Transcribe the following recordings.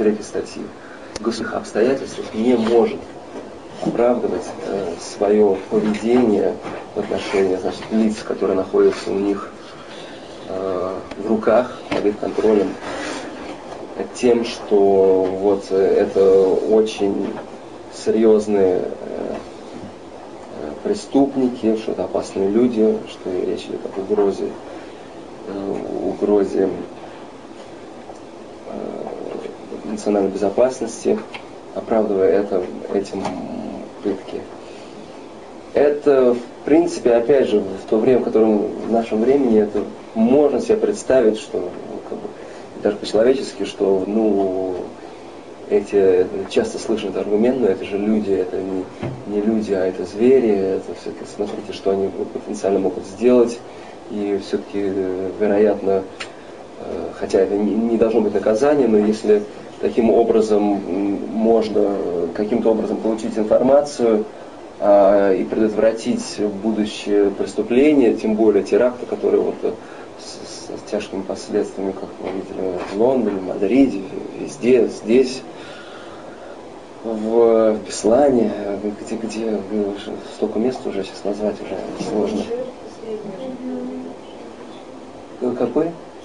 3 статьи, в государственных обстоятельствах не может оправдывать свое поведение в отношении, значит, лиц, которые находятся у них в руках, под их контролем, тем, что вот это очень серьезные преступники, что это опасные люди, что речь идет об угрозе национальной безопасности, оправдывая этим пытки. Это, в принципе, опять же, в то время, в котором в нашем времени, это можно себе представить, что даже по-человечески, что эти часто слышат аргумент, но это же люди, это не люди, а это звери, это все-таки смотрите, что они потенциально могут сделать, и все-таки, вероятно, хотя это не должно быть наказание, но если таким образом можно каким-то образом получить информацию и предотвратить будущее преступления, тем более теракты, которые вот с тяжкими последствиями, как мы видели в Лондоне, в Мадриде, везде, здесь, в Беслане, где столько мест уже сейчас назвать уже сложно. Какой?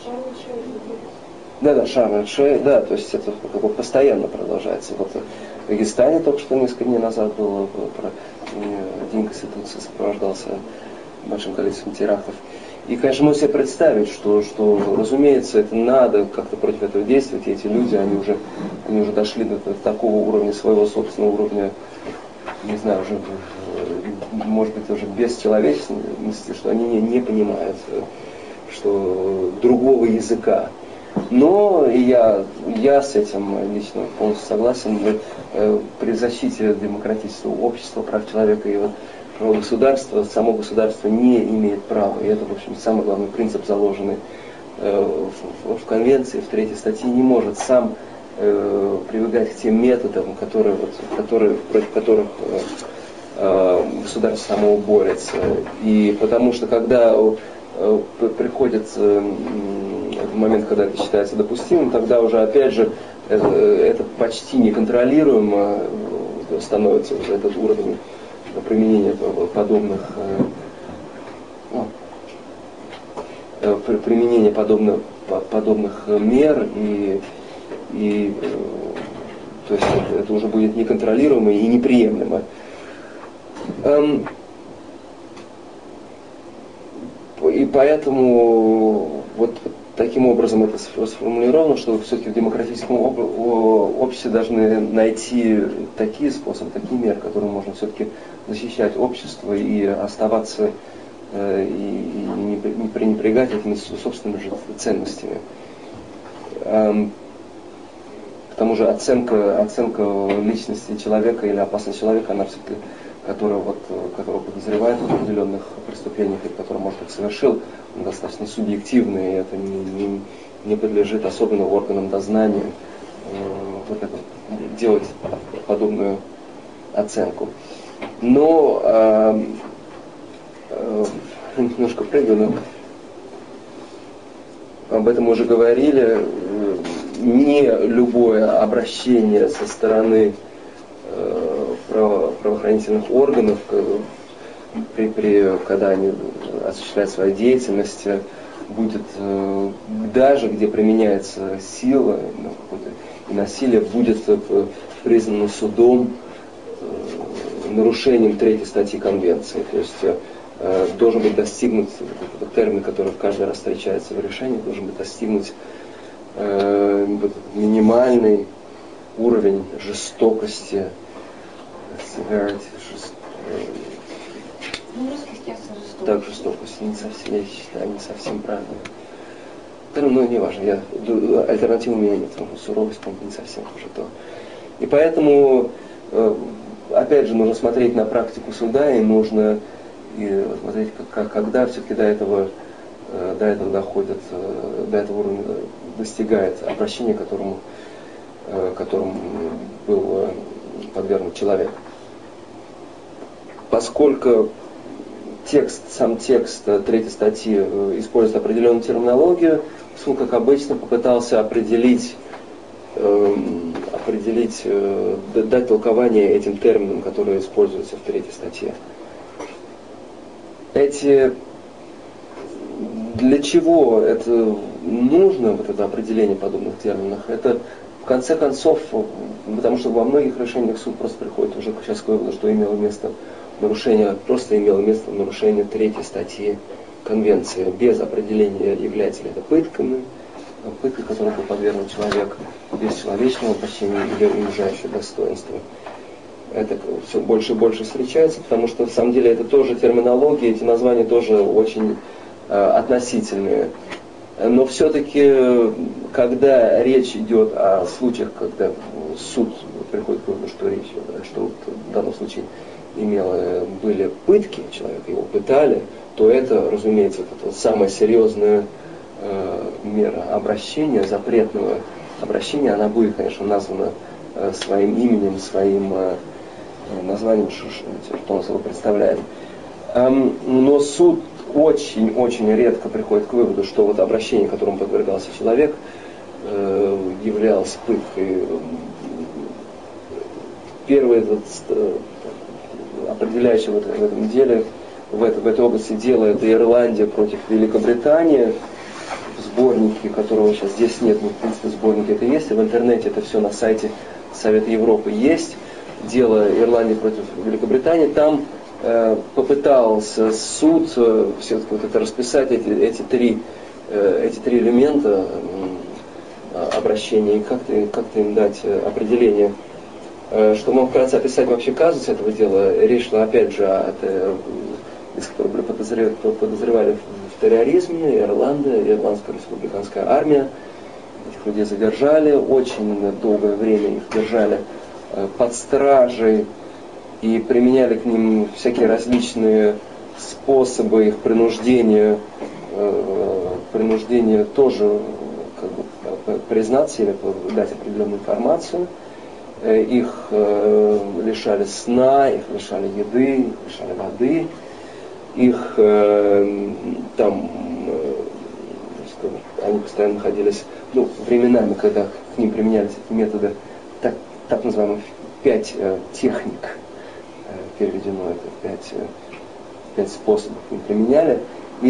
Да, Шарм-эль-Шейх, да, то есть это как бы постоянно продолжается. Вот в Дагестане только что несколько дней назад было, День Конституции сопровождался большим количеством терактов. И, конечно, можно себе представить, что разумеется, это надо как-то против этого действовать, и эти люди, они уже дошли до такого уровня, своего собственного уровня, не знаю, уже, может быть, уже бесчеловечности, что они не понимают, что другого языка. Но я с этим лично полностью согласен. При защите демократического общества, прав человека и право государства, само государство не имеет права. И это, в общем, самый главный принцип, заложенный в Конвенции, в 3 статье, не может сам прибегать к тем методам, против которых государство само борется. И потому что когда приходит момент, когда это считается допустимым, тогда уже, опять же, это почти неконтролируемо становится уже этот уровень применения подобных мер, и то есть это уже будет неконтролируемо и неприемлемо. И поэтому вот таким образом это сформулировано, что все-таки в демократическом обществе должны найти такие способы, такие меры, которыми можно все-таки защищать общество и оставаться и не пренебрегать этими собственными же ценностями. К тому же оценка личности человека или опасности человека, она все-таки, которого подозревают в определенных преступлениях, или который, может быть, совершил, он достаточно субъективный, и это не подлежит особенно органам дознания делать подобную оценку. Но немножко прыгаю, но об этом мы уже говорили. Не любое обращение со стороны правоохранительных органов, когда они осуществляют свою деятельность, будет даже где применяется сила и насилие, будет признано судом нарушением 3 статьи Конвенции. То есть должен быть достигнут термин, который каждый раз встречается в решении, должен быть достигнут минимальный уровень жестокости, так, жестокость, не совсем, я считаю, не совсем правильно. Ну, не важно, альтернативы у меня нет, суровость, по-моему, не совсем тоже то. И поэтому, опять же, нужно смотреть на практику суда, и нужно смотреть, когда все-таки до этого доходит, до этого уровня достигает обращение, которому был подвергнут человек. Поскольку сам текст 3 статьи использует определенную терминологию, суд, как обычно, попытался определить определить, дать толкование этим терминам, которые используются в 3 статье. Для чего это нужно, вот это определение подобных терминов? Это, в конце концов, потому что во многих решениях суд просто приходит уже сейчас к выводу, что имело место нарушение 3 статьи Конвенции, без определения, является ли это пытками, пытка, которой был подвергнут человек, без человечного почтения или унижающего достоинства. Это все больше и больше встречается, потому что, на самом деле, это тоже терминология, эти названия тоже очень относительные. Но все-таки, когда речь идет о случаях, когда суд приходит к выводу, что в данном случае были пытки, человека его пытали, то это, разумеется, это самая серьезная мера обращения, запретного обращения. Она будет, конечно, названа своим именем, своим названием, что он собой представляет. Но суд очень редко приходит к выводу, что вот обращение, которому подвергался человек, являлось пыткой. Первый определяющий в этом деле, в этой области дела, это Ирландия против Великобритании, в сборнике, которого сейчас здесь нет, но в принципе сборник это есть, и в интернете это все на сайте Совета Европы есть. Дело Ирландии против Великобритании, там попытался суд все-таки вот это расписать, эти три элемента обращения, и как-то им дать определение. Чтобы вам вкратце описать вообще казус этого дела, речь шла опять же о которые подозревали в терроризме, Ирландская республиканская армия. Этих людей задержали, очень долгое время их держали под стражей и применяли к ним всякие различные способы их принуждения тоже как бы признаться или дать определенную информацию. Их лишали сна, их лишали еды, их лишали воды, их они постоянно находились, временами, когда к ним применялись эти методы, так называемых 5 техник, переведено это, 5 способов им применяли, и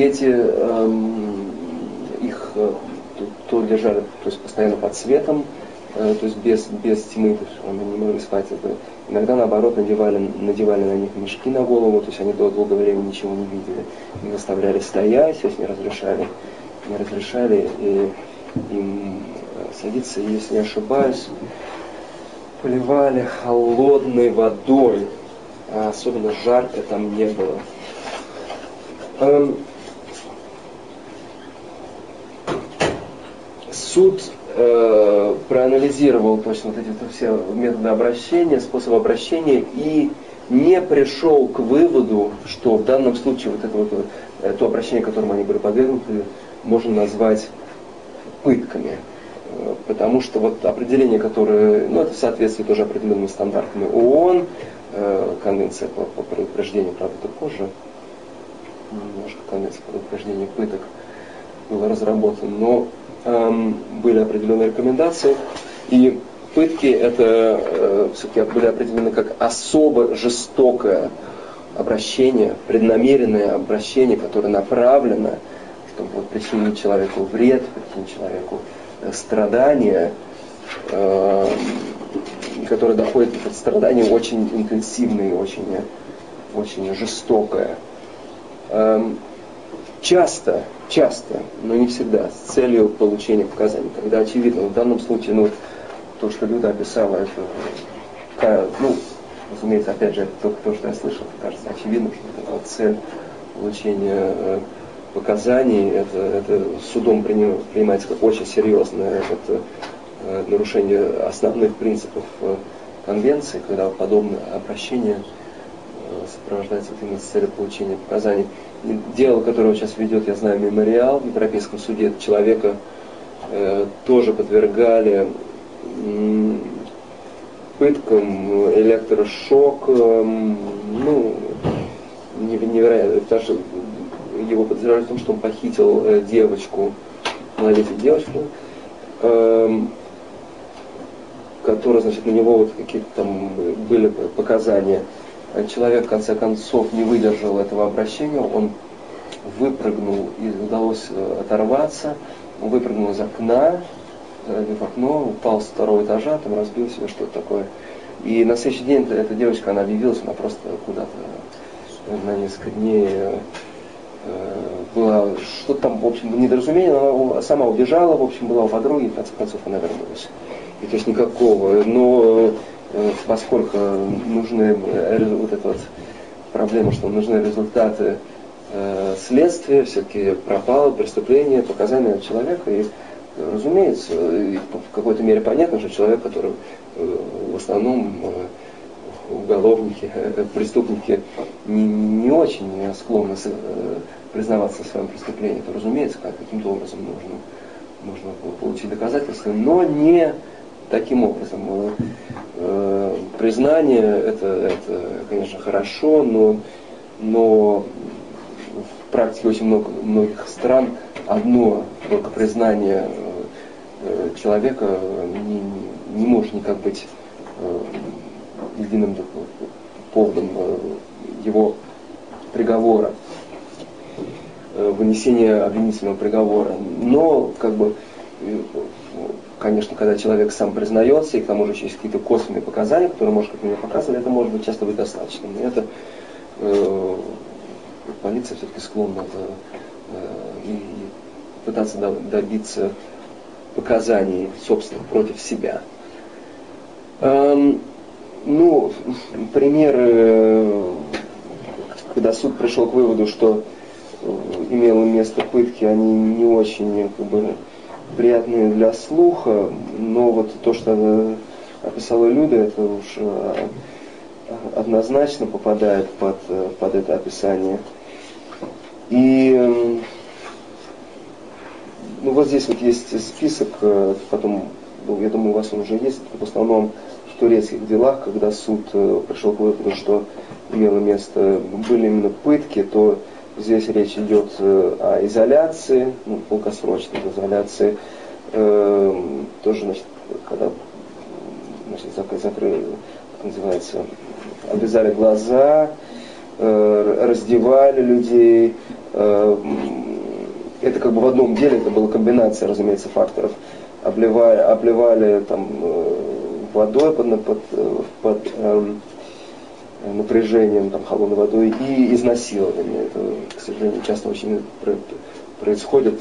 их то держали, то есть постоянно под светом, то есть без тьмы, то есть они не могли спать. Иногда, наоборот, надевали на них мешки на голову, то есть они долгое время ничего не видели. Их заставляли стоять, то есть не разрешали им садиться, и, если не ошибаюсь, поливали холодной водой, а особенно жарко там не было. Суд проанализировал точно вот эти все методы обращения, способы обращения и не пришел к выводу, что в данном случае то обращение, которому они были подвергнуты, можно назвать пытками. Потому что вот определение, которое, это в соответствии тоже определенными стандартами ООН, конвенция по предупреждению, правда, это позже, немножко конвенция по предупреждению пыток была разработана, но были определенные рекомендации, и пытки это все-таки были определены как особо жестокое обращение, преднамеренное обращение, которое направлено, чтобы причинить человеку вред, причинить человеку страдания, которое доходит до страдания очень интенсивное, очень жестокое. Часто, но не всегда, с целью получения показаний. Когда очевидно, в данном случае, то, что Люда описала, это, разумеется, опять же, это только то, что я слышал, кажется очевидно, что это цель получения показаний, это судом принимается как очень серьезное нарушение основных принципов конвенции, когда подобное обращение сопровождается именно с целью получения показаний. Дело, которое сейчас ведет, я знаю, мемориал в Европейском суде, человека тоже подвергали пыткам, электрошокам, невероятно, потому что его подозревали в том, что он похитил девочку, малолетнюю девочку, который, значит, на него вот какие-то там были показания. Человек, в конце концов, не выдержал этого обращения, он выпрыгнул, и удалось оторваться, он выпрыгнул из окна, в окно, упал с 2-го этажа, там разбил себе что-то такое. И на следующий день эта девочка, она объявилась, она просто куда-то на несколько дней была что-то там, в общем, недоразумение, она сама убежала, в общем, была у подруги, и в конце концов она вернулась. И то есть никакого, но поскольку нужны вот эта вот проблема, что нужны результаты следствия, все-таки пропало преступление, показания человека, и, разумеется, в какой-то мере понятно, что человек, который в основном уголовники, преступники не очень склонны признаваться в своем преступлении, то, разумеется, каким-то образом нужно получить доказательства, но не таким образом. Признание это, конечно, хорошо, но в практике очень многих стран одно только признание человека не может никак быть единым поводом его приговора, вынесения обвинительного приговора. Но, конечно, когда человек сам признается, и к тому же еще есть какие-то косвенные показания, которые, может, как мне показывали, это может быть часто быть достаточным. И это полиция все-таки склонна и пытаться добиться показаний собственных против себя. Примеры, когда суд пришел к выводу, что имело место пытки, они не очень приятные для слуха, но вот то, что описала Люда, это уж однозначно попадает под это описание. И вот здесь вот есть список, потом, я думаю, у вас он уже есть, в основном в турецких делах, когда суд пришел к выводу, что имело место, были именно пытки, то здесь речь идет о изоляции, долгосрочной изоляции, тоже, значит, когда, закрыли, как называется, обвязали глаза, раздевали людей. Это в одном деле, это была комбинация, разумеется, факторов. Обливали там водой под напряжением, там, холодной водой, и изнасилование. Это, к сожалению, часто очень происходит.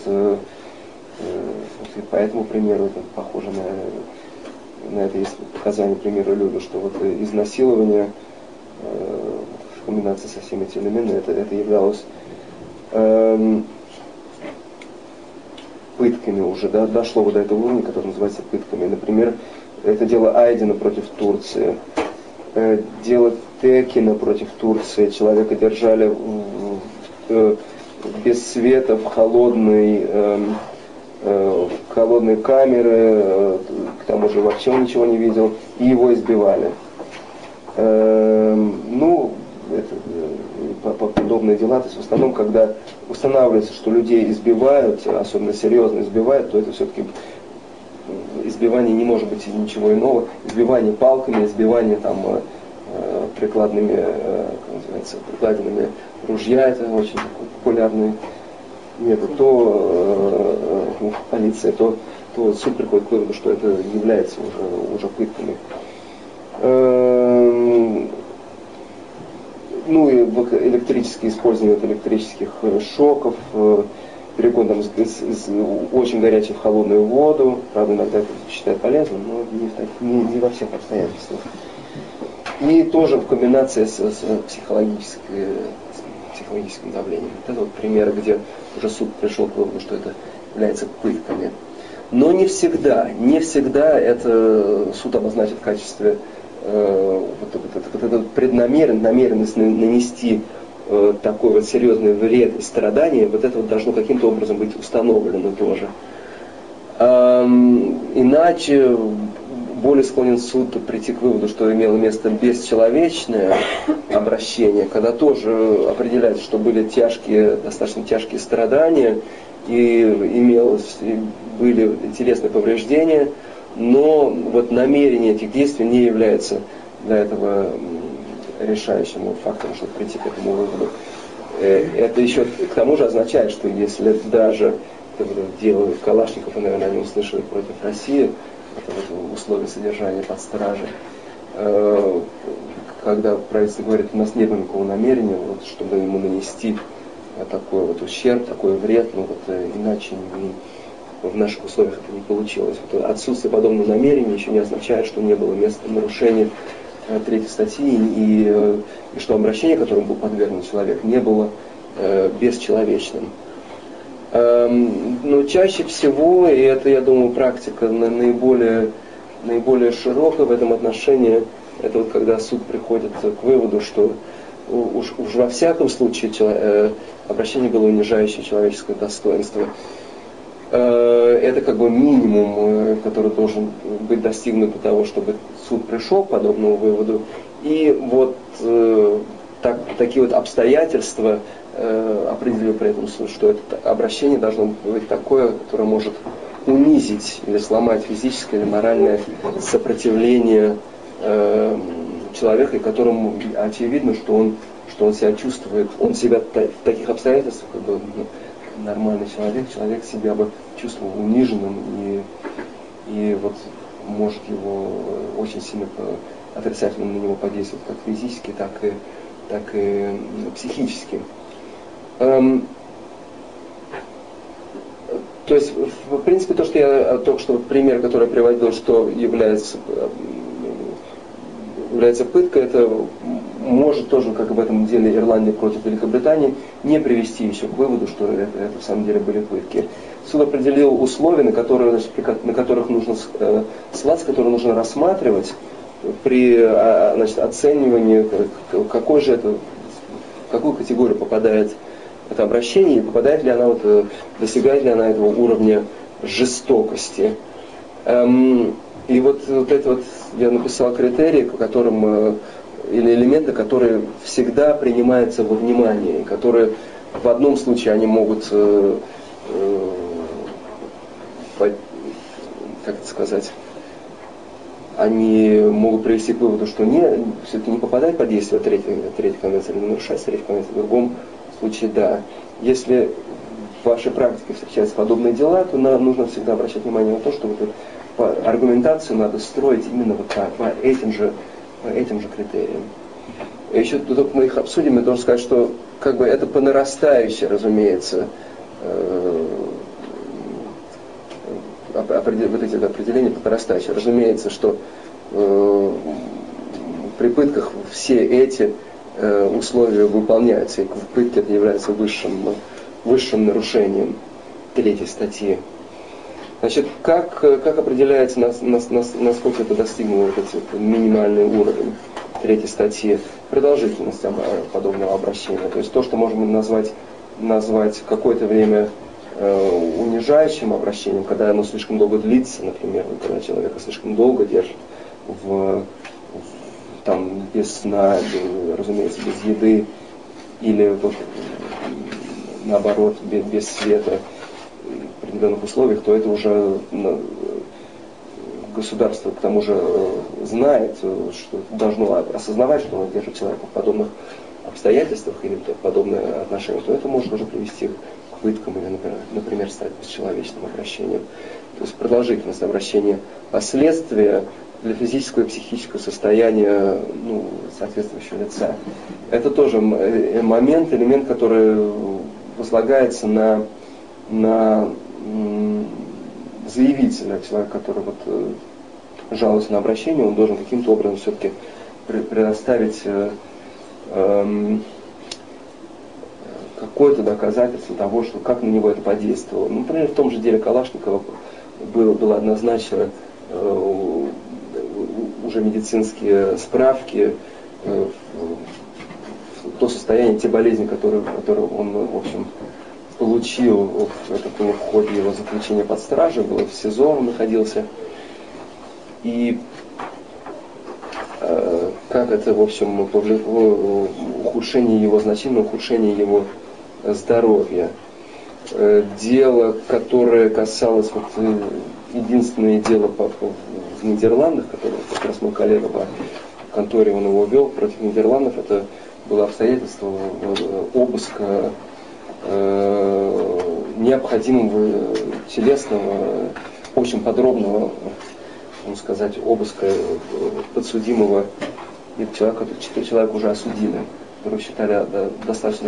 И по этому примеру это похоже на это есть показания примера Люды, что вот изнасилование в комбинации со всеми этими элементами, это являлось пытками уже, да, дошло до этого уровня, который называется пытками. Например, это дело Айдина против Турции, дело Текина против Турции. Человека держали без света в холодной камеры, к тому же вообще он ничего не видел, и его избивали. Подобные дела, то есть в основном, когда устанавливается, что людей избивают, особенно серьезно избивают, то это все-таки избивание не может быть ничего иного. Избивание палками, избивание там прикладными, прикладинами ружья, это очень такой популярный метод. То полиция, то суд приходит к выводу, что это является уже пытками. И использование электрических шоков, переход из очень горячей в холодную воду. Правда, иногда это считают полезным, но не во всех обстоятельствах. И тоже в комбинации с психологическим давлением. Это вот примеры, где уже суд пришел к выводу, что это является пытками. Но не всегда это суд обозначит в качестве намеренность нанести такой вот серьезный вред и страдания, вот это вот должно каким-то образом быть установлено тоже. Иначе более склонен суд прийти к выводу, что имело место бесчеловечное обращение, когда тоже определяется, что были достаточно тяжкие страдания, и были телесные повреждения, но вот намерение этих действий не является для этого решающим фактором, чтобы прийти к этому выводу. Это еще к тому же означает, что если даже дело Калашников, и, наверное, они услышали против России, это вот условия содержания под стражей, когда правительство говорит, у нас нет никакого намерения, вот, чтобы ему нанести такой вот ущерб, такой вред, ну вот иначе в наших условиях это не получилось. Вот отсутствие подобного намерения еще не означает, что не было места нарушения третьей статьи и что обращение, которому был подвергнут человек, не было бесчеловечным. Но чаще всего, и это, я думаю, практика наиболее широкая в этом отношении, это вот когда суд приходит к выводу, что уж во всяком случае обращение было унижающее человеческое достоинство. Это как бы минимум, который должен быть достигнут для того, чтобы суд пришел к подобному выводу. И вот такие вот обстоятельства определил при этом суд, что это обращение должно быть такое, которое может унизить или сломать физическое или моральное сопротивление человека, и которому очевидно, что он себя чувствует, он себя в таких обстоятельствах, как бы нормальный человек себя бы чувствовал униженным и вот может его очень сильно отрицательно на него подействовать, как физически, так и психически. То есть, в принципе, то, что я только что пример, который я приводил, что является пыткой, это может тоже, как в этом деле Ирландия против Великобритании, не привести еще к выводу, что это в самом деле были пытки. Суд определил условия, на которых нужно ссылаться, которые нужно рассматривать при оценивании, в какую категорию попадает это обращение, и попадает ли она, достигает ли она этого уровня жестокости. И вот это вот я написал критерии, по которым, или элементы, которые всегда принимаются во внимание, которые в одном случае они могут, как это сказать, они могут привести к выводу, что все-таки не попадает под действие третьей конвенции, или нарушать третью конвенцию. В другом случае, да. Если в вашей практике встречаются подобные дела, то нужно всегда обращать внимание на то, что аргументацию надо строить именно вот по этим же критериям. И еще только мы их обсудим, я должен сказать, что как бы это по нарастающей, разумеется, вот эти определения по нарастающей. Разумеется, что при пытках все эти условия выполняются, и пытки это является высшим нарушением третьей статьи. Значит, как определяется, насколько это достигнуло вот этот минимальный уровень третьей статьи? Продолжительность подобного обращения. То есть то, что можем назвать какое-то время унижающим обращением, когда оно слишком долго длится, например, когда человека слишком долго держит без сна, разумеется, без еды, или наоборот, без света в определенных условиях, то это уже государство к тому же знает, что должно осознавать, что оно держит человека в подобных обстоятельствах или в подобное отношение, то это может уже привести к пыткам или, например, стать бесчеловечным обращением. То есть продолжительность обращения, последствия для физического и психического состояния соответствующего лица. Это тоже элемент, который возлагается на заявителя, человек, который жалуется на обращение, он должен каким-то образом все-таки предоставить какое-то доказательство того, что как на него это подействовало. Например, в том же деле Калашникова было однозначно уже медицинские справки, то состояние, те болезни, которые он, в общем, получил в ходе его заключения под стражей, было в СИЗО, он находился. И как это, в общем, повлекло значительное ухудшение его здоровья. Дело, которое касалось единственное дело в Нидерландах, которое как раз мой коллега по конторе, он его вел против Нидерландов, это было обстоятельство обыска необходимого телесного, очень подробного, можно сказать, обыска подсудимого человека, человека уже осудили, которого считали достаточно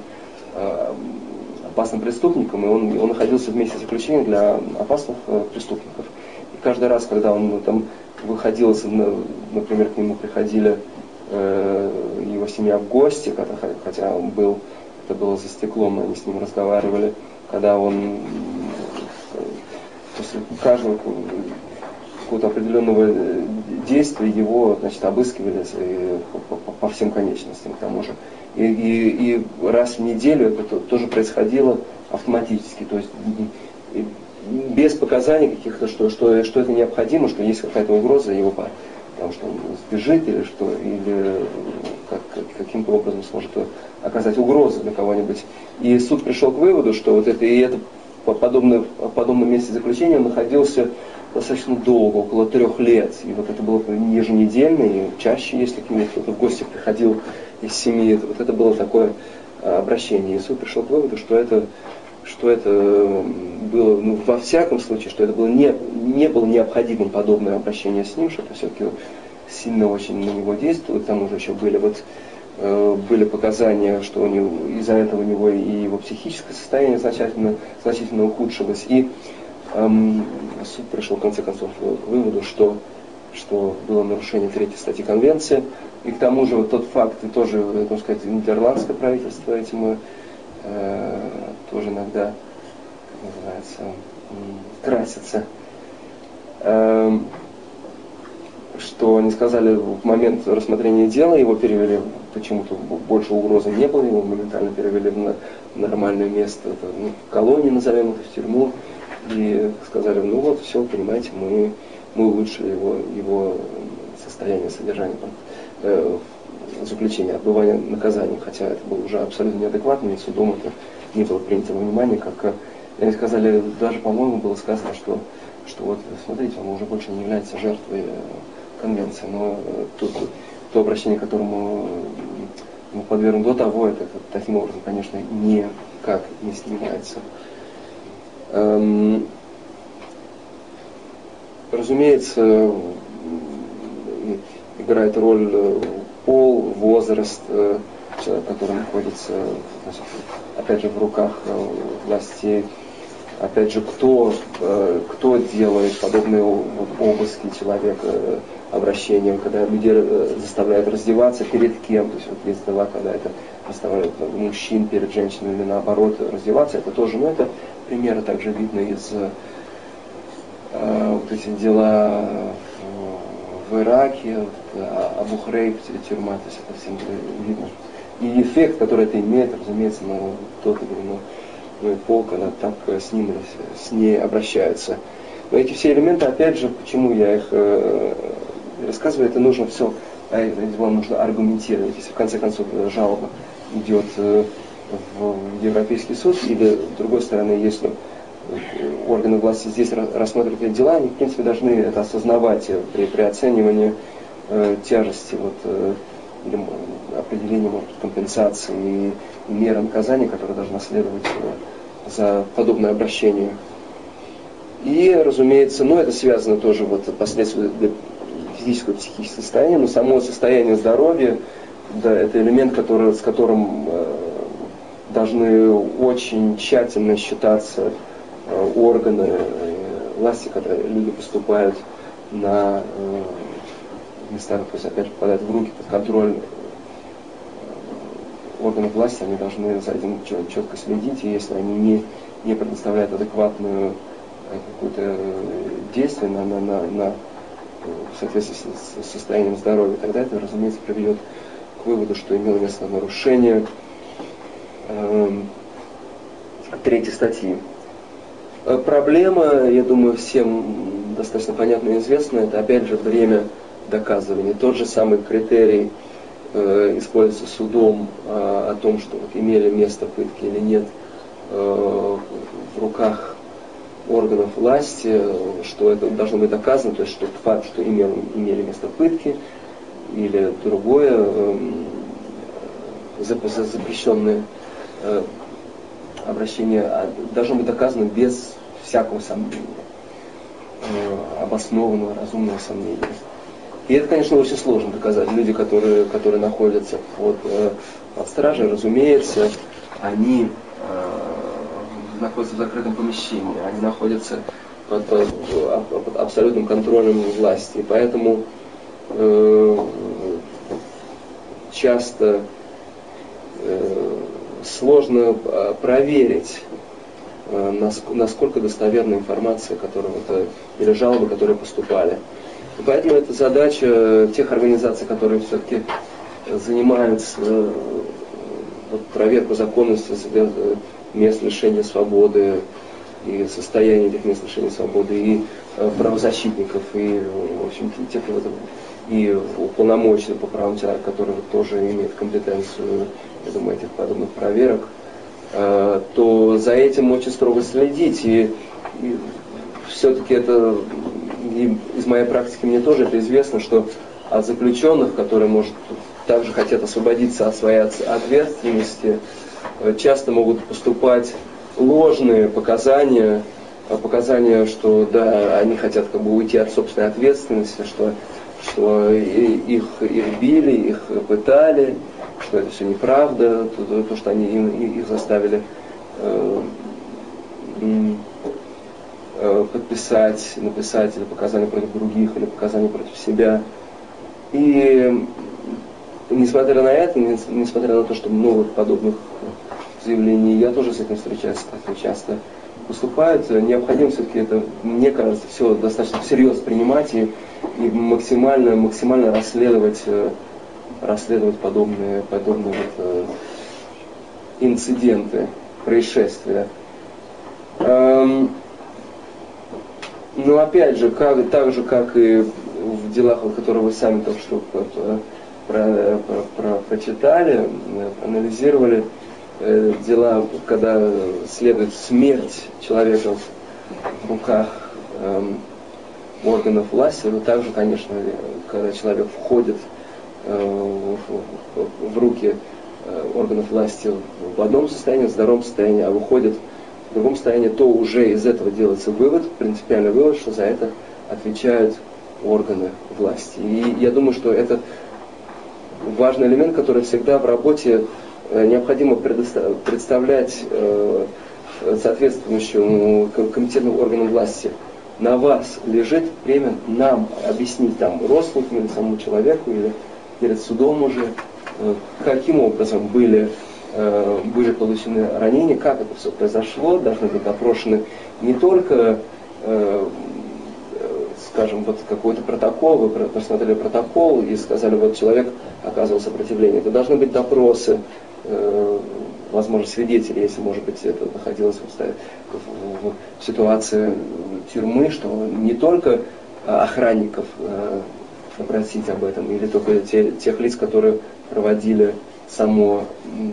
опасным преступником, и он находился в месте заключения для опасных преступников. И каждый раз, когда он там выходил, например, к нему приходили его семья в гости, хотя он был, это было за стеклом, они с ним разговаривали, когда он после каждого какого-то определенного действия его, значит, обыскивали по всем конечностям к тому же. И раз в неделю это тоже происходило автоматически, то есть без показаний каких-то, что это необходимо, что есть какая-то угроза его, потому что он сбежит или каким-то образом сможет оказать угрозу для кого-нибудь. И суд пришел к выводу, что вот это в подобном месте заключения он находился достаточно долго, около 3 лет. И вот это было еженедельно, и чаще, если к нему кто-то в гости приходил из семьи, вот это было такое обращение. И суд пришел к выводу, что это было, во всяком случае, что это было не было необходимым подобное обращение с ним, что это все-таки сильно очень на него действует. К тому же еще были показания, что из-за этого у него и его психическое состояние значительно ухудшилось. И суд пришел в конце концов к выводу, что было нарушение 3-й статьи Конвенции. И к тому же вот тот факт, и тоже, можно сказать, нидерландское правительство этим тоже иногда, как называется, красится. Что они сказали, в момент рассмотрения дела его перевели, почему-то больше угрозы не было, его моментально перевели в нормальное место, в колонии, назовем это, в тюрьму, и сказали, все, понимаете, мы улучшили его состояние, содержание, заключения, отбывания наказания, хотя это было уже абсолютно неадекватно, и судом это не было принято во внимание, как они сказали, даже, по-моему, было сказано, что вот, смотрите, он уже больше не является жертвой конвенции, но то обращение, к которому ему подвергнут до того, это таким образом, конечно, никак не снимается. Разумеется, играет роль пол, возраст человека, который находится, опять же, в руках властей. Опять же, кто делает подобные обыски человека, обращения, когда людей заставляют раздеваться перед кем. То есть вот есть дела, когда это заставляют мужчин перед женщинами или наоборот раздеваться. Это тоже, это примеры также видно из вот эти дела в Ираке, Абу-Хрейб, тюрьма, то есть это всем видно. И эффект, который это имеет, разумеется, на тот или иной пол, когда так с ним или с ней обращаются. Но эти все элементы, опять же, почему я их рассказываю, это нужно все, нужно аргументировать. Если в конце концов жалоба идет в Европейский суд, или с другой стороны, если органы власти здесь рассматривают эти дела, они, в принципе, должны это осознавать при оценивании тяжести или определения, может быть, компенсации и меры наказания, которые должны следовать за подобное обращение. И, разумеется, это связано тоже последствия физического и психического состояния, но само состояние здоровья, да, это элемент, с которым должны очень тщательно считаться органы власти, когда люди поступают на места, то есть опять же попадают в руки под контроль органов власти, они должны за этим четко следить, и если они не предоставляют адекватную какое-то действие в соответствии с состоянием здоровья, тогда это, разумеется, приведет к выводу, что имело место нарушение 3-й статьи. Проблема, я думаю, всем достаточно понятна и известна, это опять же время доказывания. Тот же самый критерий используется судом о том, что имели место пытки или нет в руках органов власти, что это должно быть доказано, то есть что факт, что имели место пытки или другое запрещенное обращение, должно быть доказано без всякого сомнения, обоснованного, разумного сомнения. И это, конечно, очень сложно доказать. Люди, которые находятся под стражей, разумеется, они находятся в закрытом помещении, они находятся под абсолютным контролем власти. И поэтому часто сложно проверить, насколько достоверна информация, или жалобы, которые поступали. И поэтому это задача тех организаций, которые все-таки занимаются проверкой законности мест лишения свободы и состояния этих мест лишения свободы, и правозащитников, и, в общем, тех, и уполномоченных по правам человека, которые тоже имеют компетенцию, я думаю, этих подобных проверок, то за этим очень строго следить. И все-таки это, и из моей практики мне тоже это известно, что от заключенных, которые, может, также хотят освободиться от своей ответственности, часто могут поступать ложные показания, что да, они хотят как бы уйти от собственной ответственности, что их били, их пытали, что это все неправда, то что они их заставили написать или показания против других, или показания против себя. И несмотря на это, несмотря на то, что много подобных заявлений, я тоже с этим встречаюсь, так часто поступают, необходимо все-таки это, мне кажется, все достаточно всерьез принимать и максимально расследовать подобные инциденты, происшествия. Но опять же, так же, как и в делах, которые вы сами только что прочитали, проанализировали, дела, когда следует смерть человека в руках органов власти, но также, конечно, когда человек входит в руки органов власти в одном состоянии, в здоровом состоянии, а выходит в другом состоянии, то уже из этого делается вывод, принципиальный вывод, что за это отвечают органы власти. И я думаю, что это важный элемент, который всегда в работе необходимо представлять соответствующему компетентному органу власти. На вас лежит время нам объяснить родственникам или самому человеку, или перед судом уже, каким образом были получены ранения, как это все произошло, должны быть опрошены не только, скажем, какой-то протокол, вы посмотрели протокол и сказали, человек оказывал сопротивление. Это должны быть допросы, возможно, свидетелей, если, может быть, это находилось в ситуации тюрьмы, что не только охранников попросить об этом, или только тех лиц, которые проводили само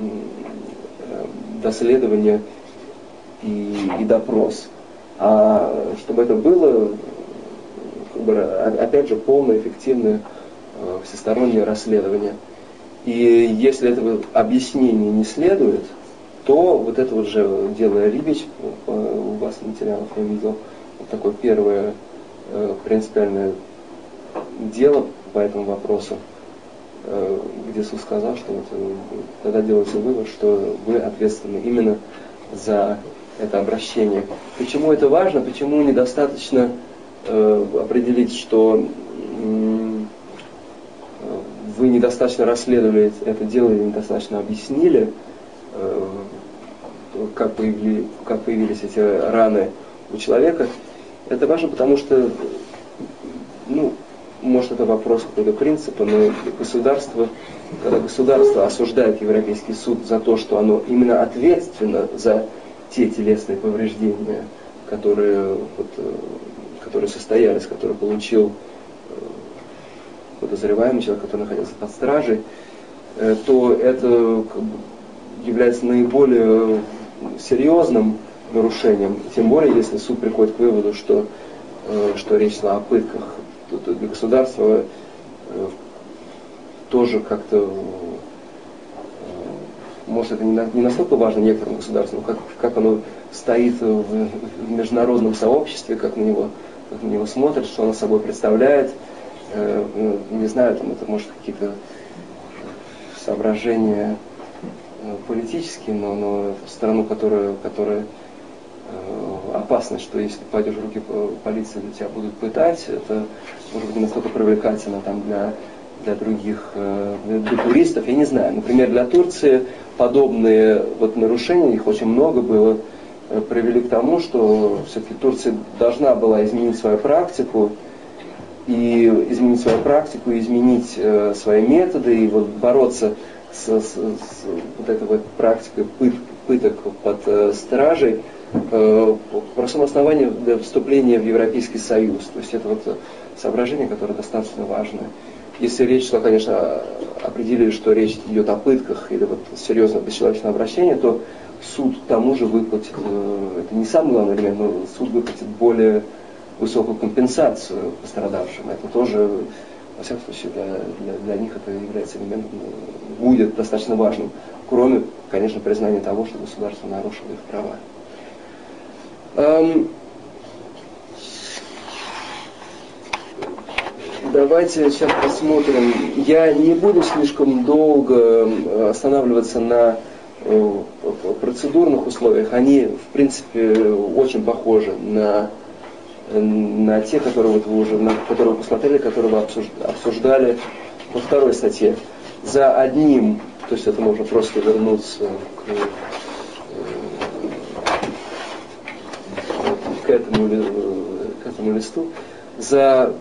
доследование и допрос, а чтобы это было, опять же, полное, эффективное, всестороннее расследование. И если этого объяснения не следует, то это же дело Рибич, у вас материалов я видел, такое первое принципиальное дело по этому вопросу, где суд сказал, что тогда делается вывод, что вы ответственны именно за это обращение. Почему это важно? Почему недостаточно определить, что вы недостаточно расследовали это дело или недостаточно объяснили, как появились эти раны у человека? Это важно, потому что, может, это вопрос какой-то принципа, но когда государство осуждает Европейский суд за то, что оно именно ответственно за те телесные повреждения, которые состоялись, которые получил подозреваемый человек, который находился под стражей, то это является наиболее серьезным нарушением. Тем более, если суд приходит к выводу, что речь шла о пытках, то для государства тоже как-то, может, это не настолько важно некоторым государствам, как оно стоит в международном сообществе, как на него смотрят, что оно собой представляет. Не знаю, там это может какие-то соображения политические, но в страну, которая опасна, что если пойдешь в руки полиции, то тебя будут пытать, это может быть не настолько привлекательно там, для других, для туристов, я не знаю. Например, для Турции подобные вот нарушения, их очень много было, привели к тому, что все-таки Турция должна была изменить свою практику, изменить свои методы, и вот бороться с вот этой вот практикой пыток под стражей по простому основанию для вступления в Европейский Союз. То есть это вот соображение, которое достаточно важно. Если речь шла, конечно, определили, что речь идет о пытках или вот серьезном бесчеловечном обращении, то суд к тому же выплатит, это не самый главный элемент, но суд выплатит более высокую компенсацию пострадавшим. Это тоже, во всяком случае, для них это является элементом, будет достаточно важным, кроме, конечно, признания того, что государство нарушило их права. Давайте сейчас посмотрим. Я не буду слишком долго останавливаться на процедурных условиях. Они, в принципе, очень похожи на те, которые вот вы которые вы посмотрели, которые вы обсуждали во второй статье. За одним, то есть это можно просто вернуться к этому листу, за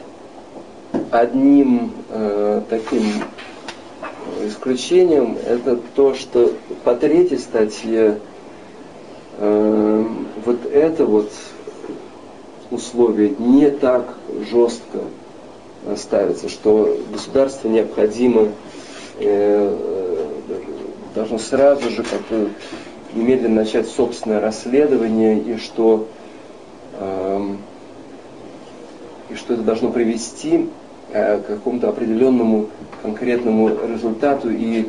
одним таким исключением, это то, что по третьей статье вот это вот условие не так жестко ставится, что государство необходимо должно сразу же как-то немедленно начать собственное расследование, и что это должно привести к какому-то определенному конкретному результату и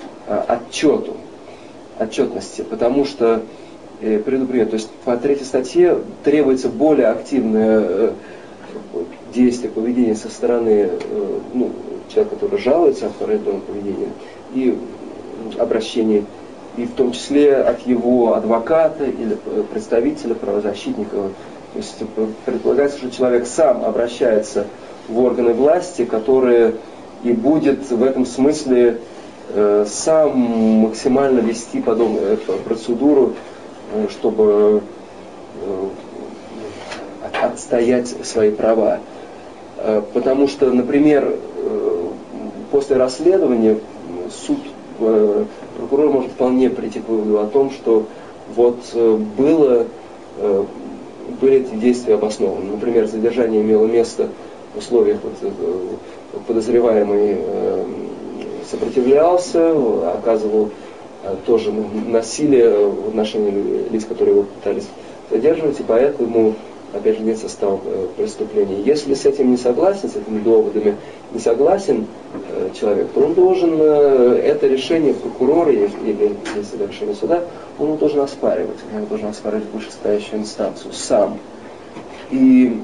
отчетности, потому что, приведу пример, то есть по третьей статье требуется более активное действие, поведение со стороны человека, который жалуется о определенном поведении и обращении, и в том числе от его адвоката или представителя, правозащитника. То есть предполагается, что человек сам обращается в органы власти, которые и будет в этом смысле сам максимально вести подобную процедуру, чтобы отстоять свои права. Потому что, например, после расследования прокурор может вполне прийти к выводу о том, что вот были эти действия обоснованы. Например, задержание имело место в условиях, подозреваемый сопротивлялся, оказывал тоже насилие в отношении лиц, которые его пытались задерживать, и поэтому, опять же, нет состава преступления. Если с этим не согласен, с этими доводами не согласен человек, то он должен это решение прокурора или если это решение суда, он его должен оспаривать. Он его должен оспаривать в вышестоящую инстанцию сам. И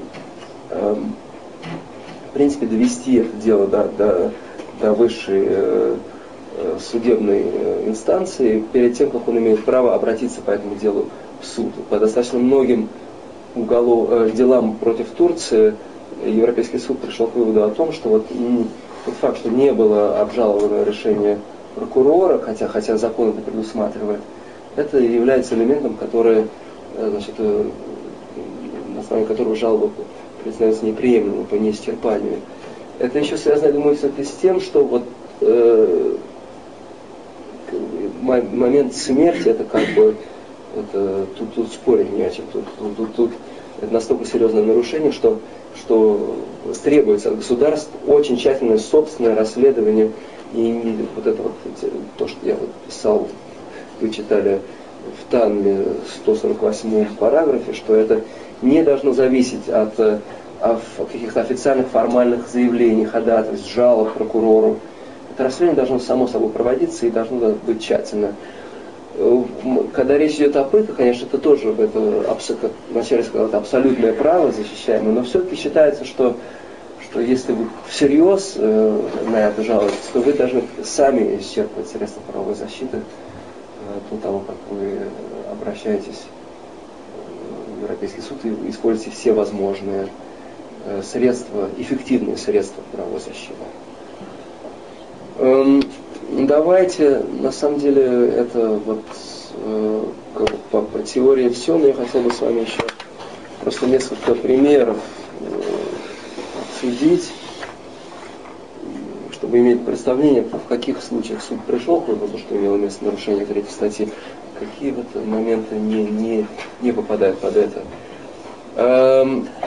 в принципе довести это дело до высшей судебной инстанции перед тем, как он имеет право обратиться по этому делу в суд. По достаточно многим делам против Турции Европейский суд пришел к выводу о том, что вот тот факт, что не было обжаловано решение прокурора, хотя закон это предусматривает, это является элементом, который, на основании которого жалоба признается неприемлемой по неисчерпанию. Это еще связано, я думаю, с тем, что вот момент смерти, это как бы тут спорить не о чем. Тут это настолько серьезное нарушение, что требуется от государств очень тщательное собственное расследование. И вот это вот, то, что я вот писал, вы читали в Танме 148 параграфе, что это не должно зависеть от каких-то официальных формальных заявлений, ходатайств, жалоб прокурору. Это расследование должно само собой проводиться и должно быть тщательно. Когда речь идет о пытках, конечно, это тоже, как вначале сказал, это абсолютное право защищаемое, но все-таки считается, что если вы всерьез на это жалуетесь, то вы должны сами исчерпывать средства правовой защиты до того, как вы обращаетесь в Европейский суд и используете все возможные средства, эффективные средства правовой защиты. Давайте, на самом деле, это вот по теории все, но я хотел бы с вами еще просто несколько примеров обсудить, чтобы иметь представление, в каких случаях суд пришел к выводу, что имело место нарушение 3 статьи, какие вот моменты не попадают под это.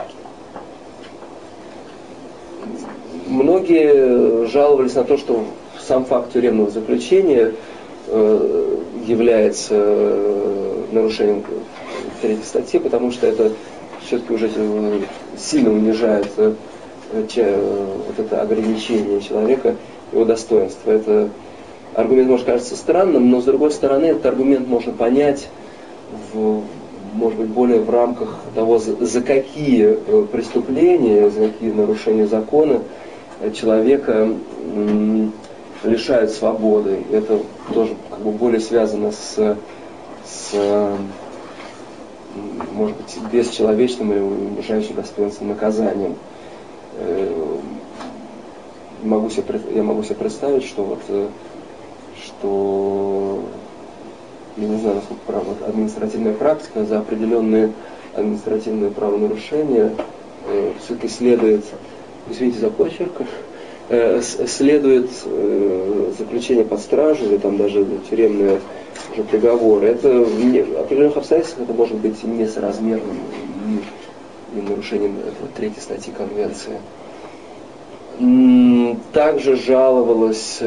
Многие жаловались на то, что сам факт тюремного заключения является нарушением 3 статьи, потому что это все-таки уже сильно унижает вот это ограничение человека, его достоинства. Это аргумент может кажется странным, но с другой стороны этот аргумент можно понять может быть, более в рамках того, за какие преступления, за какие нарушения закона человека лишают свободы. Это тоже как бы более связано с может быть, бесчеловечным или унижающим достоинством наказанием. Я могу себе представить, что я не знаю, насколько административная практика за определенные административные правонарушения все-таки следует, извините за почерк, следует заключение под стражу или там даже тюремные уже приговоры. Это в определенных обстоятельствах это может быть несоразмерным и нарушением 3 статьи Конвенции. Также жаловались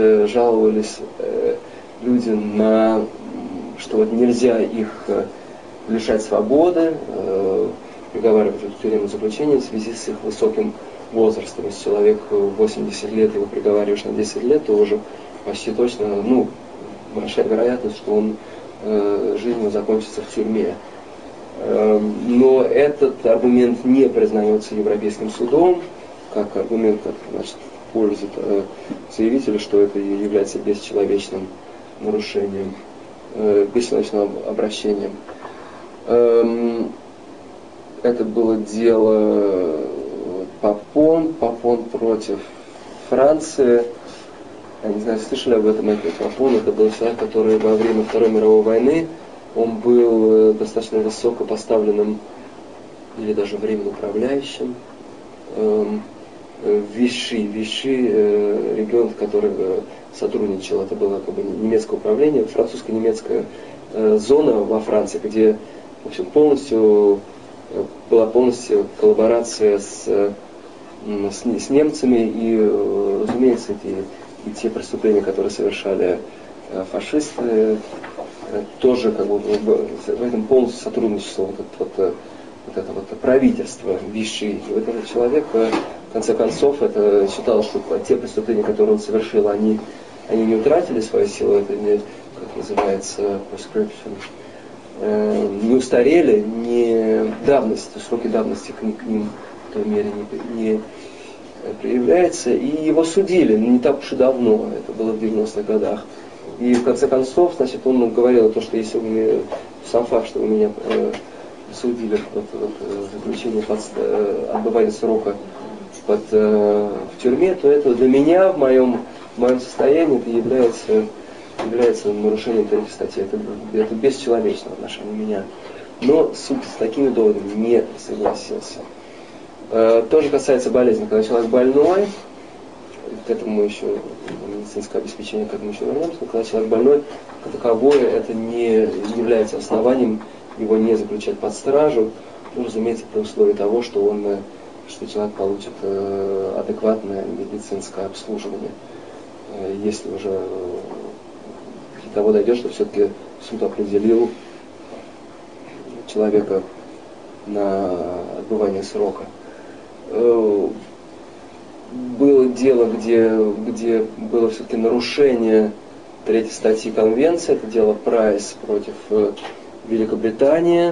люди на, что вот нельзя их лишать свободы, приговаривать в тюремное заключение в связи с их высоким возрастом. Если человек 80 лет, его приговариваешь на 10 лет, то уже почти точно, большая вероятность, что он жизнь закончится в тюрьме. Но этот аргумент не признается Европейским судом, как аргумент, в пользу заявителя, что это является бесчеловечным нарушением, бесчеловечным обращением. Это было дело Папон против Франции. Я не знаю, слышали об этом. Папон — это был человек, который во время Второй мировой войны, он был достаточно высоко поставленным или даже временно управляющим. Виши, регион, который сотрудничал, это было как бы немецкое управление, французско-немецкая зона во Франции, где, в общем, была полностью коллаборация с немцами, и, разумеется, и те преступления, которые совершали фашисты, тоже как бы в этом полностью сотрудничество вот это правительство Виши. И вот этот человек, в конце концов, это считал, что те преступления, которые он совершил, они не утратили свою силу, это не, как называется, prescription, не устарели, сроки давности к ним в той мере не проявляется, и его судили не так уж и давно, это было в 90-х годах. И в конце концов, значит, он говорил о том, что если вы сам факт, что вы меня судили в заключение отбывания срока в тюрьме, то это для меня в моем состоянии это является нарушением 3 статьи. Это бесчеловечно в отношении меня. Но суд с такими доводами не согласился. Тоже касается болезни. Когда человек больной, к этому еще медицинское обеспечение, к этому еще вернемся, но когда человек больной, как таковое, это не является основанием его не заключать под стражу, разумеется, при условии того, что человек получит адекватное медицинское обслуживание. Если уже до того дойдет, что все-таки суд определил человека на отбывание срока. Было дело, где было все-таки нарушение третьей статьи Конвенции, это дело Прайс против Великобритании.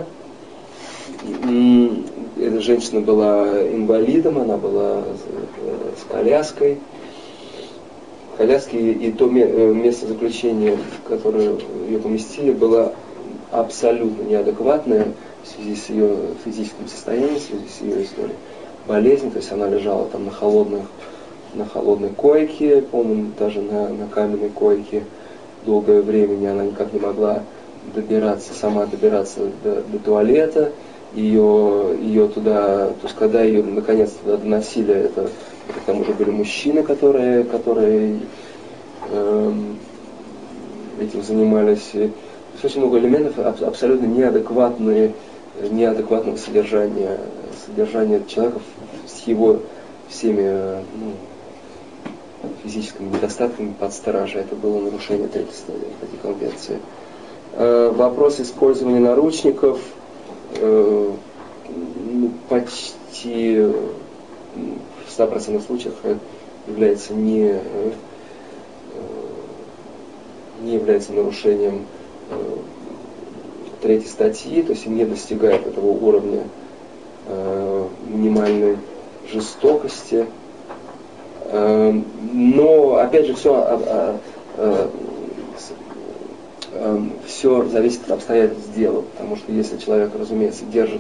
Эта женщина была инвалидом, она была с коляской. Коляски и то место заключения, в которое ее поместили, было абсолютно неадекватное в связи с ее физическим состоянием, в связи с ее историей болезни. То есть она лежала там на холодной койке, по-моему, даже на каменной койке долгое время. Она никак не могла сама добираться до туалета. Ее туда, то есть когда ее наконец туда доносили, это там уже были мужчины, которые этим занимались. То есть очень много элементов абсолютно неадекватного содержания человека с его всеми физическими недостатками под стражей. Это было нарушение третьей конвенции. Вопрос использования наручников почти в 100% случаях является не является нарушением третьей статьи, то есть не достигает этого уровня минимальной жестокости. Но опять же все зависит от обстоятельств дела, потому что если человек, разумеется, держит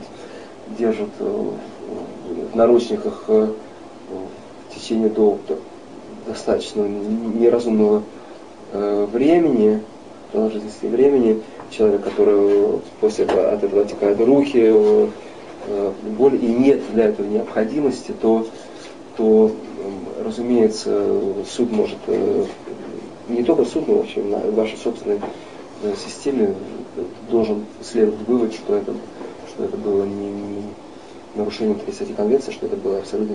в наручниках в течение достаточно неразумного времени, продолжительности времени, человек, который от этого отекают руки, боль, и нет для этого необходимости, то разумеется, суд может, не только суд, но вообще в вашей собственной системе должен следовать вывод, что это было не нарушение третьей статьи Конвенции, что это было абсолютно